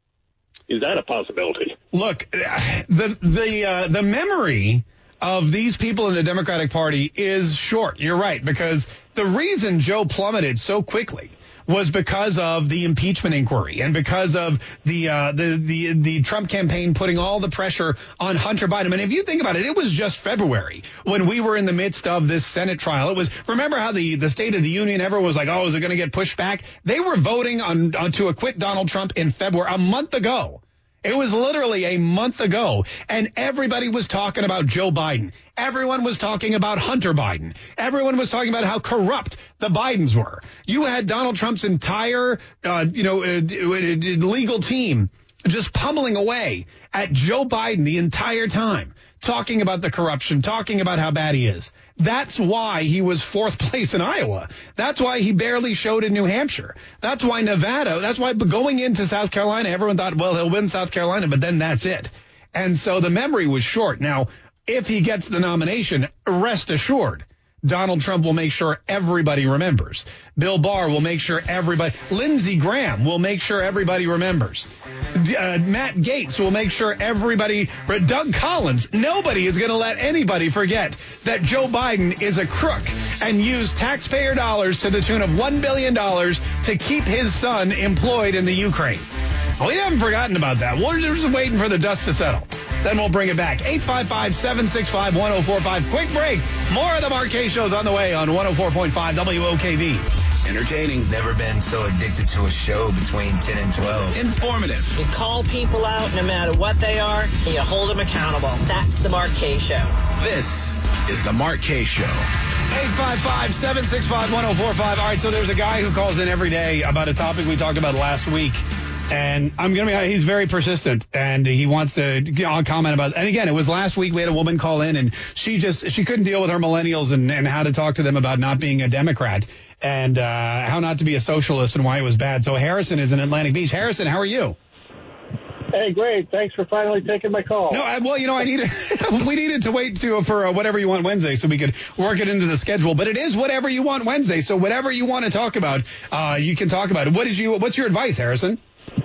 Is that a possibility? Look, the the uh, the memory of these people in the Democratic Party is short. You're right, because the reason Joe plummeted so quickly was because of the impeachment inquiry and because of the uh, the the the Trump campaign putting all the pressure on Hunter Biden. And if you think about it, it was just February when we were in the midst of this Senate trial. It was, remember how the, the State of the Union, everyone was like, oh, is it going to get pushed back? They were voting on, on to acquit Donald Trump in February, a month ago. It was literally a month ago, and everybody was talking about Joe Biden. Everyone was talking about Hunter Biden. Everyone was talking about how corrupt the Bidens were. You had Donald Trump's entire, uh, you know, uh, legal team just pummeling away at Joe Biden the entire time, talking about the corruption, talking about how bad he is. That's why he was fourth place in Iowa. That's why he barely showed in New Hampshire. That's why Nevada, that's why going into South Carolina, everyone thought, well, he'll win South Carolina, but then that's it. And so the memory was short. Now, if he gets the nomination, rest assured, Donald Trump will make sure everybody remembers. Bill Barr will make sure everybody, Lindsey Graham will make sure everybody remembers. Uh, Matt Gaetz will make sure everybody, Doug Collins, nobody is going to let anybody forget that Joe Biden is a crook and used taxpayer dollars to the tune of one billion dollars to keep his son employed in the Ukraine. We haven't forgotten about that. We're just waiting for the dust to settle. Then we'll bring it back. eight five five, seven six five, one oh four five. Quick break. More of the Mark Kaye Show's on the way on one oh four point five W O K V. Entertaining. Never been so addicted to a show between ten and twelve. Informative. You call people out no matter what they are, and you hold them accountable. That's the Mark Kaye Show. This is the Mark Kaye Show. eight five five, seven six five, one oh four five. All right, so there's a guy who calls in every day about a topic we talked about last week. And I'm going to be, he's very persistent, and he wants to comment about, and again, it was last week we had a woman call in, and she just, she couldn't deal with her millennials and, and how to talk to them about not being a Democrat and uh, how not to be a socialist and why it was bad. So Harrison is in Atlantic Beach. Harrison, how are you? Hey, great. Thanks for finally taking my call. No, I, well, you know, I needed, we needed to wait to for uh, whatever you want Wednesday so we could work it into the schedule. But it is whatever you want Wednesday. So whatever you want to talk about, uh, you can talk about it. What did you, what's your advice, Harrison?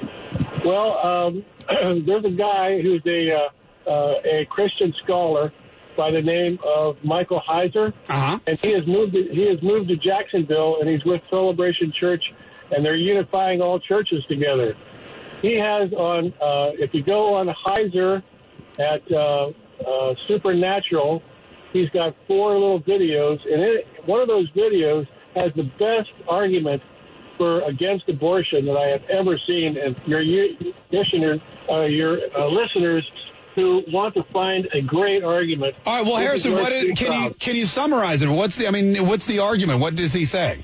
Well, um, there's a guy who's a uh, uh, a Christian scholar by the name of Michael Heiser, uh-huh. and he has moved to, he has moved to Jacksonville, and he's with Celebration Church, and they're unifying all churches together. He has on uh, if you go on Heiser at uh, uh, Supernatural, he's got four little videos, and it, one of those videos has the best argument for against abortion that I have ever seen, and your listeners, uh, your uh, listeners who want to find a great argument. All right, well, Harrison, what is, can you can you summarize it? What's the I mean, what's the argument? What does he say?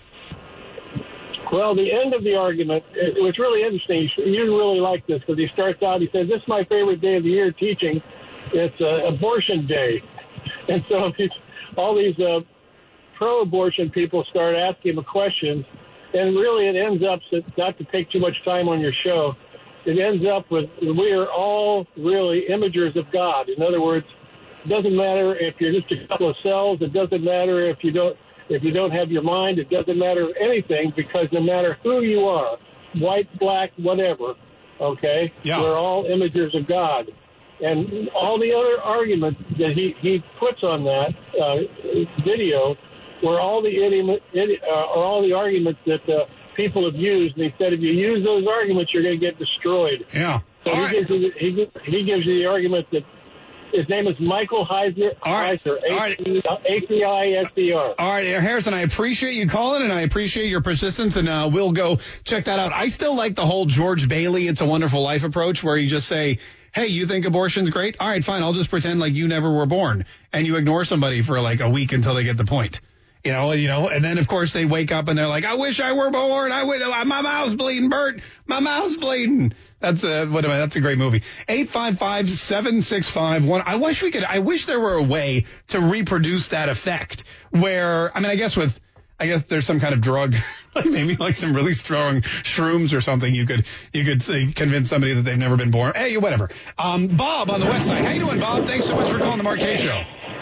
Well, the end of the argument, it, it was really interesting. You really like this because he starts out. He says, "This is my favorite day of the year teaching. It's uh, abortion day," and so these, all these uh, pro-abortion people start asking him questions. And really, it ends up, not to take too much time on your show, it ends up with we are all really imagers of God. In other words, it doesn't matter if you're just a couple of cells. It doesn't matter if you don't if you don't have your mind. It doesn't matter anything because no matter who you are, white, black, whatever, okay, yeah. we're all imagers of God. And all the other arguments that he, he puts on that uh, video were all the idiom, idi- uh, are all the arguments that uh, people have used. And he said, if you use those arguments, you're going to get destroyed. Yeah. So All he, right. gives you, he, gives- he gives you the argument that his name is Michael Heiser, All right. Heiser, All right. A C I S E R. All right, Harrison, I appreciate you calling, and I appreciate your persistence, and uh, we'll go check that out. I still like the whole George Bailey It's a Wonderful Life approach, where you just say, hey, you think abortion's great? All right, fine, I'll just pretend like you never were born, and you ignore somebody for like a week until they get the point. You know, you know, and then, of course, they wake up and they're like, I wish I were born. I would, my mouth's bleeding, Bert. My mouth's bleeding. That's a, what am I, that's a great movie. eight five five, seven six five, one. I wish we could, I wish there were a way to reproduce that effect where, I mean, I guess with, I guess there's some kind of drug, like maybe like some really strong shrooms or something. You could, you could say, convince somebody that they've never been born. Hey, whatever. Um, Bob on the West Side. How you doing, Bob? Thanks so much for calling the Mark Kaye Show.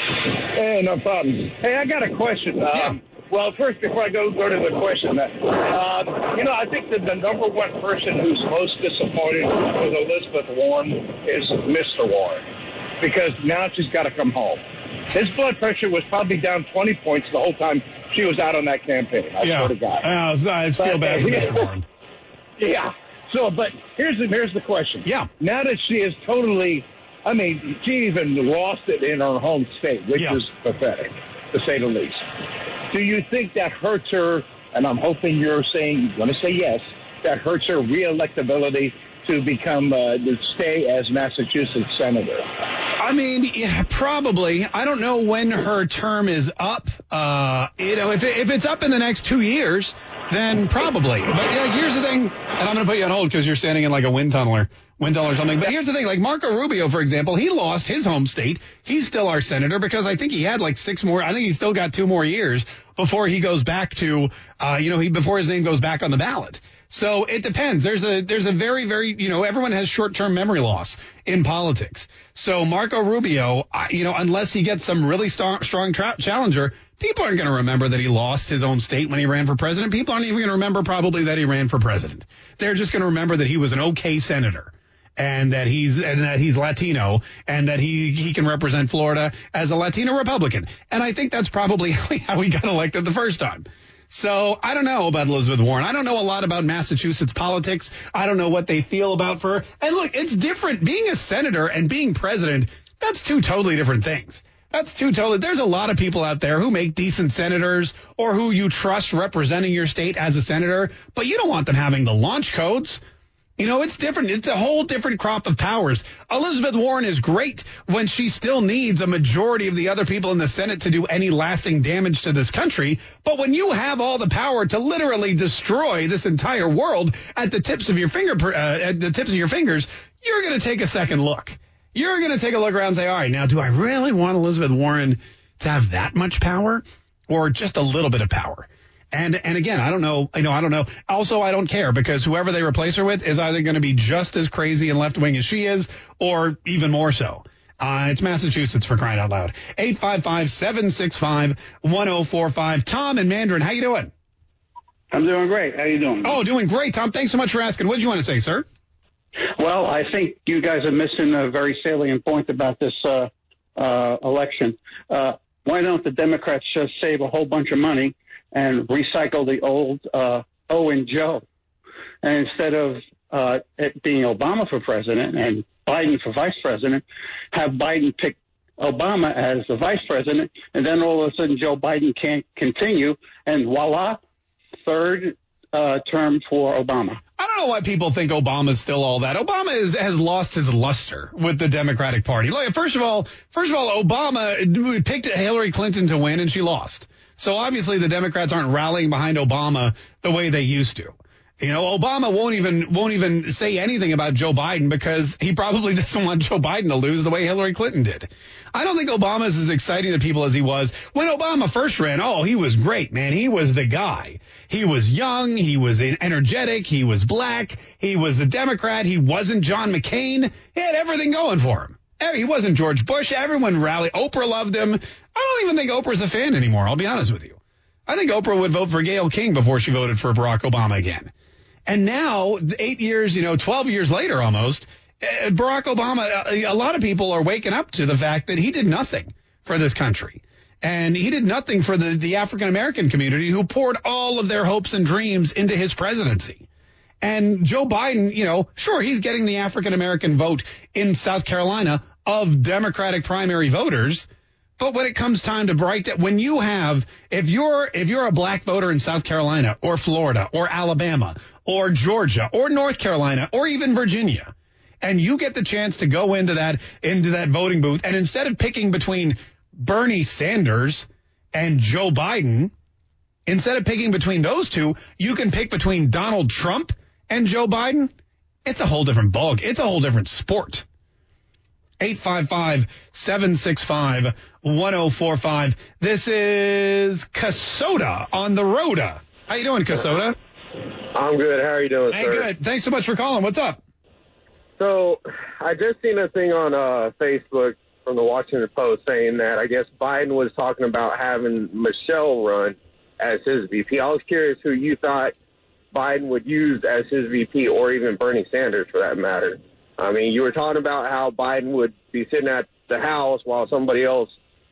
Hey, no problem. Hey, I got a question. Um, well, first, before I go go to the question, uh, you know, I think that the number one person who's most disappointed with Elizabeth Warren is Mister Warren, because now she's got to come home. His blood pressure was probably down twenty points the whole time she was out on that campaign. I Yeah. swear to God. Uh, I feel But, bad for uh, Mister Warren. Yeah. So, but here's the, here's the question. Yeah. Now that she is totally, I mean, she even lost it in her home state, which Yeah. is pathetic, to say the least. Do you think that hurts her, and I'm hoping you're saying, you're going to say yes, that hurts her re-electability to become, uh, to stay as Massachusetts senator? I mean, yeah, probably. I don't know when her term is up. Uh, you know, if it, if it's up in the next two years, then probably. But like, here's the thing, and I'm going to put you on hold because you're standing in like a wind tunnel or wind tunnel or something. But here's the thing, like Marco Rubio, for example, he lost his home state. He's still our senator because I think he had like six more. I think he's still got two more years before he goes back to, uh, you know, he before his name goes back on the ballot. So it depends. There's a there's a very, very, you know, everyone has short-term memory loss in politics. So Marco Rubio, I- you know, unless he gets some really strong, strong tra- challenger, people aren't going to remember that he lost his own state when he ran for president. People aren't even going to remember probably that he ran for president. They're just going to remember that he was an okay senator and that he's and that he's Latino and that he he can represent Florida as a Latino Republican. And I think that's probably how he got elected the first time. So I don't know about Elizabeth Warren. I don't know a lot about Massachusetts politics. I don't know what they feel about her. And look, it's different. Being a senator and being president, that's two totally different things. That's two totally. There's a lot of people out there who make decent senators or who you trust representing your state as a senator, but you don't want them having the launch codes. You know, it's different. It's a whole different crop of powers. Elizabeth Warren is great when she still needs a majority of the other people in the Senate to do any lasting damage to this country. But when you have all the power to literally destroy this entire world at the tips of your finger, uh, at the tips of your fingers, you're going to take a second look. You're going to take a look around and say, all right, now do I really want Elizabeth Warren to have that much power or just a little bit of power? And and again, I don't know. You know, I don't know. Also, I don't care because whoever they replace her with is either going to be just as crazy and left wing as she is, or even more so. Uh, it's Massachusetts, for crying out loud. eight five five, seven six five, one oh four five. Tom in Mandarin, how you doing? I'm doing great. How you doing? Oh, doing great, Tom. Thanks so much for asking. What did you want to say, sir? Well, I think you guys are missing a very salient point about this uh, uh, election. Uh, why don't the Democrats just save a whole bunch of money and recycle the old uh, Owen Joe? And instead of uh, it being Obama for president and Biden for vice president, have Biden pick Obama as the vice president, and then all of a sudden Joe Biden can't continue, and voila, third uh, term for Obama. I don't know why people think Obama's still all that. Obama is, has lost his luster with the Democratic Party. Look, first of all, first of all, Obama picked Hillary Clinton to win, and she lost. So obviously the Democrats aren't rallying behind Obama the way they used to. You know, Obama won't even won't even say anything about Joe Biden because he probably doesn't want Joe Biden to lose the way Hillary Clinton did. I don't think Obama is as exciting to people as he was when Obama first ran. Oh, he was great, man. He was the guy. He was young. He was energetic. He was black. He was a Democrat. He wasn't John McCain. He had everything going for him. He wasn't George Bush. Everyone rallied. Oprah loved him. I don't even think Oprah's a fan anymore. I'll be honest with you. I think Oprah would vote for Gayle King before she voted for Barack Obama again. And now, eight years, you know, twelve years later almost, Barack Obama, a lot of people are waking up to the fact that he did nothing for this country. And he did nothing for the, the African-American community who poured all of their hopes and dreams into his presidency. And Joe Biden, you know, sure, he's getting the African-American vote in South Carolina of Democratic primary voters. But when it comes time to break that, when you have, if you're, if you're a black voter in South Carolina or Florida or Alabama or Georgia or North Carolina or even Virginia, and you get the chance to go into that, into that voting booth, and instead of picking between Bernie Sanders and Joe Biden, instead of picking between those two, you can pick between Donald Trump and Joe Biden. It's a whole different ball. It's a whole different sport. eight five five, seven six five, one oh four five. This is Casota on the Roda. How you doing, Casota? I'm good. How are you doing, hey, sir? Good. Thanks so much for calling. What's up? So I just seen a thing on uh, Facebook from the Washington Post saying that I guess Biden was talking about having Michelle run as his V P. I was curious who you thought Biden would use as his V P, or even Bernie Sanders for that matter. I mean, you were talking about how Biden would be sitting at the House while somebody else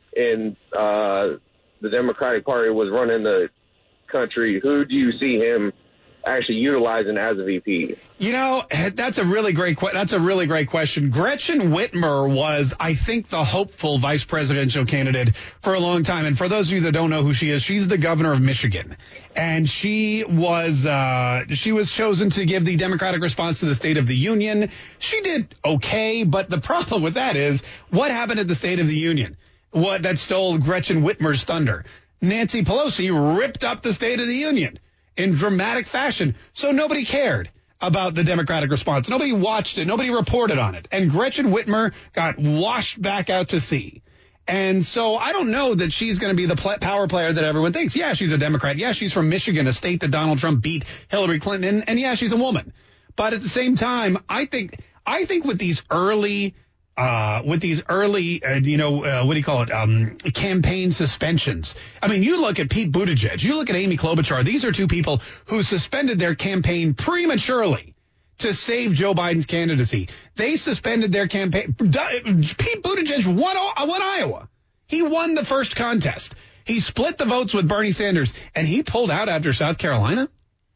in uh, the Democratic Party was running the country. Who do you see him actually utilizing as a V P? You know, that's a really great que- that's a really great question. Gretchen Whitmer was, I think, the hopeful vice presidential candidate for a long time. And for those of you that don't know who she is, she's the governor of Michigan. And she was uh, she was chosen to give the Democratic response to the State of the Union. She did okay, but the problem with that is what happened at the State of the Union? What that stole Gretchen Whitmer's thunder. Nancy Pelosi ripped up the State of the Union in dramatic fashion. So nobody cared about the Democratic response. Nobody watched it. Nobody reported on it. And Gretchen Whitmer got washed back out to sea. And so I don't know that she's going to be the pl- power player that everyone thinks. Yeah, she's a Democrat. Yeah, she's from Michigan, a state that Donald Trump beat Hillary Clinton. And, and yeah, she's a woman. But at the same time, I think I think with these early Uh, with these early, uh, you know, uh, what do you call it, um, campaign suspensions. I mean, you look at Pete Buttigieg, you look at Amy Klobuchar. These are two people who suspended their campaign prematurely to save Joe Biden's candidacy. They suspended their campaign. Pete Buttigieg won, won Iowa. He won the first contest. He split the votes with Bernie Sanders, and he pulled out after South Carolina.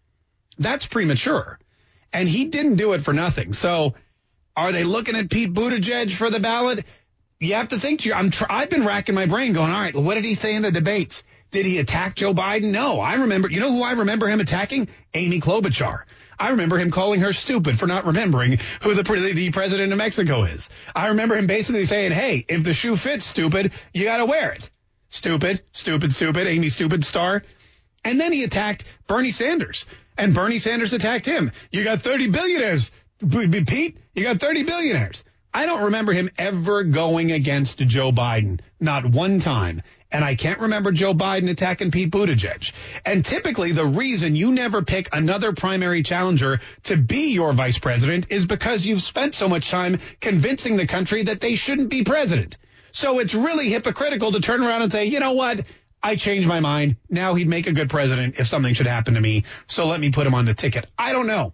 That's premature. And he didn't do it for nothing. So, are they looking at Pete Buttigieg for the ballot? You have to think to your, I'm tr- I've been racking my brain going, all right, what did he say in the debates? Did he attack Joe Biden? No, I remember, you know who I remember him attacking? Amy Klobuchar. I remember him calling her stupid for not remembering who the, the president of Mexico is. I remember him basically saying, hey, if the shoe fits, stupid, you got to wear it. Stupid, stupid, stupid, Amy Stupid Star. And then he attacked Bernie Sanders, and Bernie Sanders attacked him. You got thirty billionaires. Pete, you got thirty billionaires. I don't remember him ever going against Joe Biden, not one time. And I can't remember Joe Biden attacking Pete Buttigieg. And typically the reason you never pick another primary challenger to be your vice president is because you've spent so much time convincing the country that they shouldn't be president. So it's really hypocritical to turn around and say, you know what? I changed my mind. Now he'd make a good president if something should happen to me. So let me put him on the ticket. I don't know.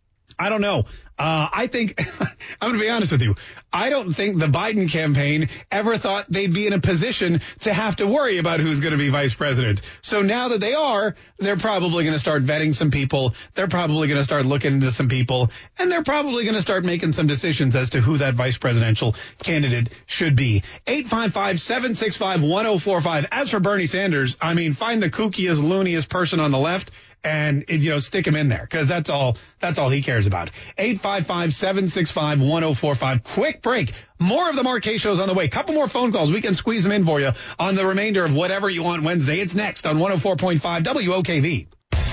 I don't know. Uh, I think, I'm going to be honest with you, I don't think the Biden campaign ever thought they'd be in a position to have to worry about who's going to be vice president. So now that they are, they're probably going to start vetting some people. They're probably going to start looking into some people. And they're probably going to start making some decisions as to who that vice presidential candidate should be. eight five five, seven six five, one oh four five. As for Bernie Sanders, I mean, find the kookiest, looniest person on the left and, you know, stick him in there, because that's all that's all he cares about. eight five five, seven six five, one oh four five. Quick break. More of the Mark Kaye Show's on the way. Couple more phone calls. We can squeeze them in for you on the remainder of whatever you want Wednesday. It's next on one oh four point five W O K V.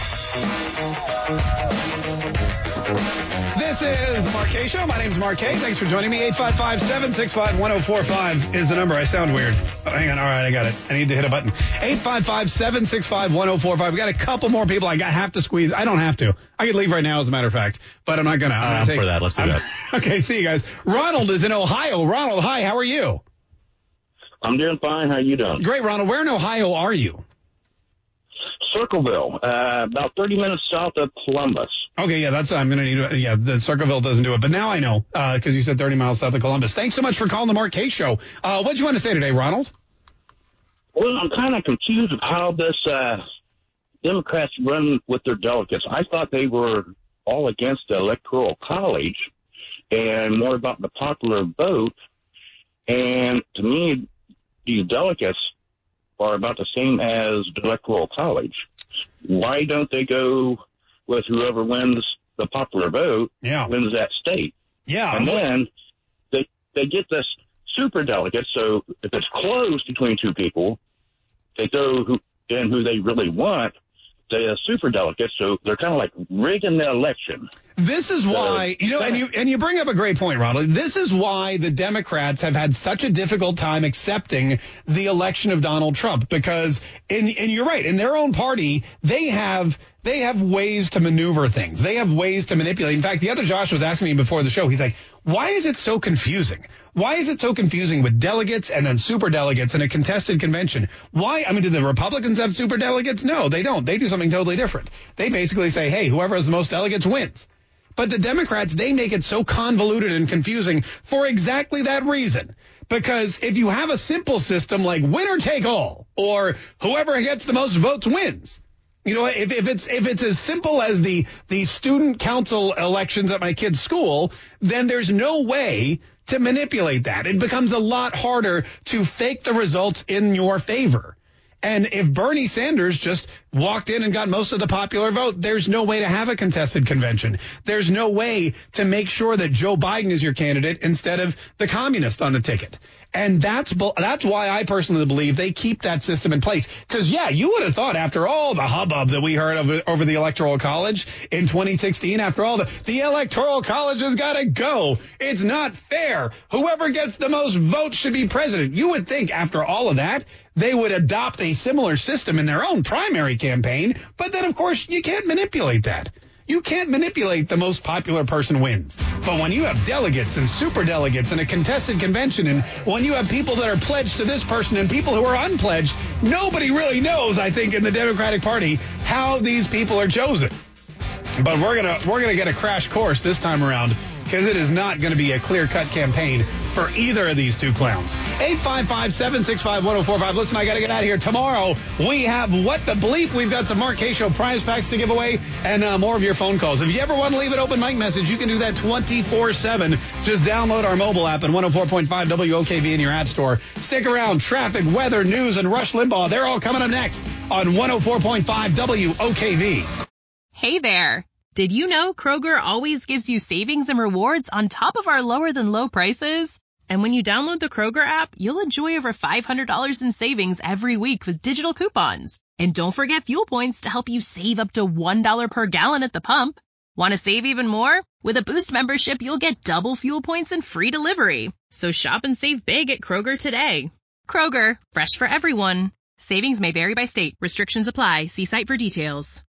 This is the Mark Kaye Show. My name's Mark Kaye. Thanks for joining me. eight five five, seven six five, one oh four five is the number. I sound weird. Oh, hang on. All right, I got it. I need to hit a button. eight five five, seven six five, one oh four five. We got a couple more people I got have to squeeze. I don't have to. I could leave right now, as a matter of fact, but I'm not going to. I'm, I'm take, for that. Let's do I'm, that. Okay, see you guys. Ronald is in Ohio. Ronald, hi. How are you? I'm doing fine. How you doing? Great, Ronald. Where in Ohio are you? Circleville, uh, about thirty minutes south of Columbus. Okay, yeah, that's, I'm going to need, yeah, the Circleville doesn't do it. But now I know, uh, because you said thirty miles south of Columbus. Thanks so much for calling the Mark Kaye Show. Uh, what'd you want to say today, Ronald? Well, I'm kind of confused of how this uh, Democrats run with their delegates. I thought they were all against the Electoral College and more about the popular vote. And to me, these delegates are about the same as the Electoral College. Why don't they go with whoever wins the popular vote, yeah. wins that state? Yeah. And then they they get this super delegate, so if it's close between two people, they go who, in who they really want, the super delegate, so they're kind of like rigging the election. This is why, you know, and you and you bring up a great point, Ronald. This is why the Democrats have had such a difficult time accepting the election of Donald Trump, because, and, and you're right, in their own party, they have they have ways to maneuver things. They have ways to manipulate. In fact, the other Josh was asking me before the show, he's like, why is it so confusing? Why is it so confusing with delegates and then super delegates in a contested convention? Why? I mean, do the Republicans have super delegates? No, they don't. They do something totally different. They basically say, hey, whoever has the most delegates wins. But the Democrats, they make it so convoluted and confusing for exactly that reason. Because if you have a simple system like winner take all, or whoever gets the most votes wins, you know, if, if it's if it's as simple as the the student council elections at my kid's school, then there's no way to manipulate that. It becomes a lot harder to fake the results in your favor. And if Bernie Sanders just walked in and got most of the popular vote, there's no way to have a contested convention. There's no way to make sure that Joe Biden is your candidate instead of the communist on the ticket. And that's that's why I personally believe they keep that system in place. Because, yeah, you would have thought after all the hubbub that we heard of over the Electoral College in twenty sixteen, after all the, the Electoral College has got to go. It's not fair. Whoever gets the most votes should be president. You would think after all of that, they would adopt a similar system in their own primary campaign. But then, of course, you can't manipulate that. You can't manipulate the most popular person wins. But when you have delegates and super delegates and a contested convention, and when you have people that are pledged to this person and people who are unpledged, nobody really knows, I think, in the Democratic Party how these people are chosen. But we're gonna we're gonna get a crash course this time around, because it is not going to be a clear-cut campaign for either of these two clowns. eight five five, seven six five, one oh four five. Listen, I got to get out of here. Tomorrow, we have What the Bleep. We've got some Mark K. Show prize packs to give away and uh, more of your phone calls. If you ever want to leave an open mic message, you can do that twenty-four seven. Just download our mobile app and one oh four point five W O K V in your app store. Stick around. Traffic, weather, news, and Rush Limbaugh. They're all coming up next on one oh four point five W O K V. Hey there. Did you know Kroger always gives you savings and rewards on top of our lower than low prices? And when you download the Kroger app, you'll enjoy over five hundred dollars in savings every week with digital coupons. And don't forget fuel points to help you save up to one dollar per gallon at the pump. Want to save even more? With a Boost membership, you'll get double fuel points and free delivery. So shop and save big at Kroger today. Kroger, fresh for everyone. Savings may vary by state. Restrictions apply. See site for details.